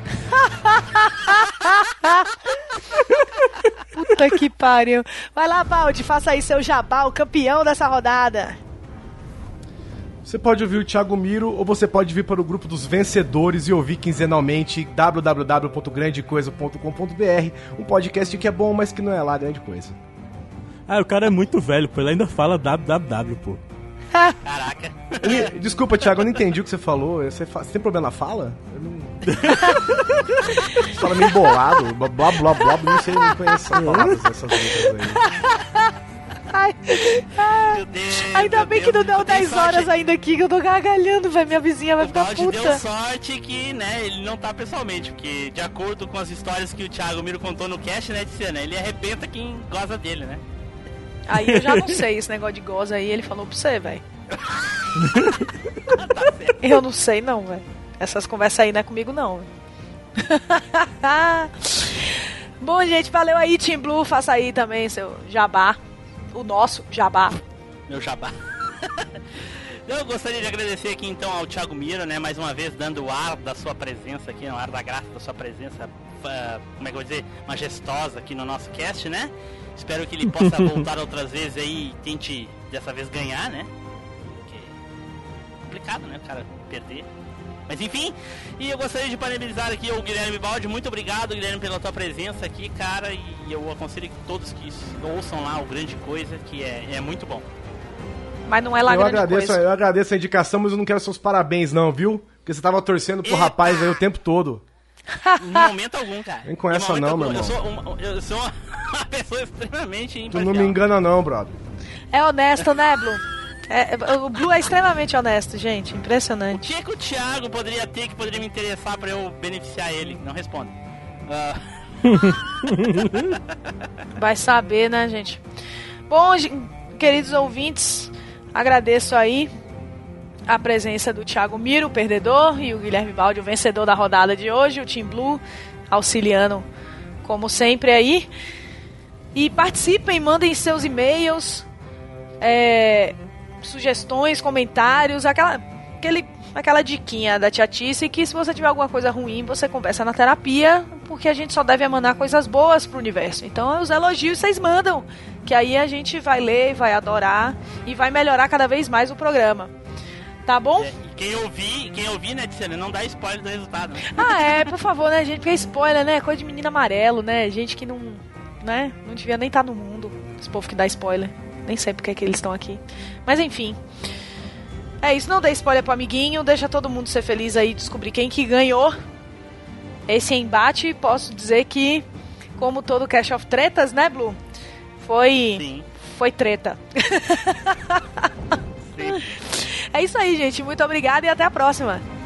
Puta que pariu. Vai lá, Balde, faça aí seu jabá, o campeão dessa rodada. Você pode ouvir o Thiago Miro ou você pode vir para o grupo dos vencedores e ouvir quinzenalmente w w w ponto grande coisa ponto com ponto b r, um podcast que é bom, mas que não é lá grande coisa. Ah, o cara é muito velho, pô, ele ainda fala www, pô. Caraca. Ele- Desculpa, Thiago, eu não entendi o que você falou. Você, fa- você tem problema na fala? Eu não... Você fala meio bolado, blá blá blá blá, não sei, não conheço essas palavras, essas letras aí. Ai, ai. Meu Deus. Ainda meu bem Deus. que não deu Tu tem dez sorte horas ainda aqui, que eu tô gargalhando, velho. Minha vizinha vai O ficar Baldi puta. deu sorte que, né, ele não tá pessoalmente, porque de acordo com as histórias que o Thiago Miro contou no cast, né, Tiziana, ele arrebenta quem goza dele, né? Aí eu já não sei esse negócio de goza aí, ele falou pra você, velho. Eu não sei não, velho. Essas conversas aí não é comigo não. Bom, gente, valeu aí, Team Blue. Faça aí também seu jabá. O nosso jabá. Meu jabá. Eu gostaria de agradecer aqui então ao Thiago Miro, né, mais uma vez dando o ar da sua presença aqui, o ar da graça da sua presença uh, como é que eu vou dizer, majestosa aqui no nosso cast, né? Espero que ele possa voltar outras vezes aí e tente dessa vez ganhar, né? Porque é complicado, né? O cara perder. Mas enfim, e eu gostaria de parabenizar aqui o Guilherme Baldi. Muito obrigado, Guilherme, pela tua presença aqui, cara. E eu aconselho que todos que ouçam lá o Grande Coisa, que é, é muito bom. Mas não é lá eu grande agradeço, coisa. Eu agradeço a indicação, mas eu não quero seus parabéns não, viu? Porque você tava torcendo pro Eita. rapaz aí o tempo todo. Em momento algum, cara. Nem com essa não, algum, meu irmão. Eu sou, uma, eu sou uma pessoa extremamente imparcial. Tu não me engana não, brother. É honesto, né, Blue? É, o Blue é extremamente honesto, gente. Impressionante. O que, que o Thiago poderia ter que poderia me interessar pra eu beneficiar ele? Não responda. Uh... Vai saber, né, gente? Bom, queridos ouvintes, agradeço aí a presença do Thiago Miro, o perdedor, e o Guilherme Baldi, o vencedor da rodada de hoje, o Team Blue, auxiliando como sempre aí. E participem, mandem seus e-mails, é, sugestões, comentários, aquela, aquele, aquela diquinha da Tia Tice, que se você tiver alguma coisa ruim, você conversa na terapia, porque a gente só deve emanar coisas boas pro universo. Então os elogios vocês mandam, que aí a gente vai ler, vai adorar e vai melhorar cada vez mais o programa. Tá bom? É, quem ouvir, quem ouvir, né, Tiziana, não dá spoiler do resultado, né? Ah, é, por favor, né, gente? Porque spoiler, né? Coisa de menino amarelo, né? Gente que não, né? Não devia nem estar no mundo. Esse povo que dá spoiler. Nem sei porque é que eles estão aqui. Mas enfim. É isso, não dê spoiler pro amiguinho. Deixa todo mundo ser feliz aí, descobrir quem que ganhou esse embate. Posso dizer que, como todo Cast of Tretas, né, Blue? Foi... Sim. Foi treta. Sim. É isso aí, gente. Muito obrigada e até a próxima.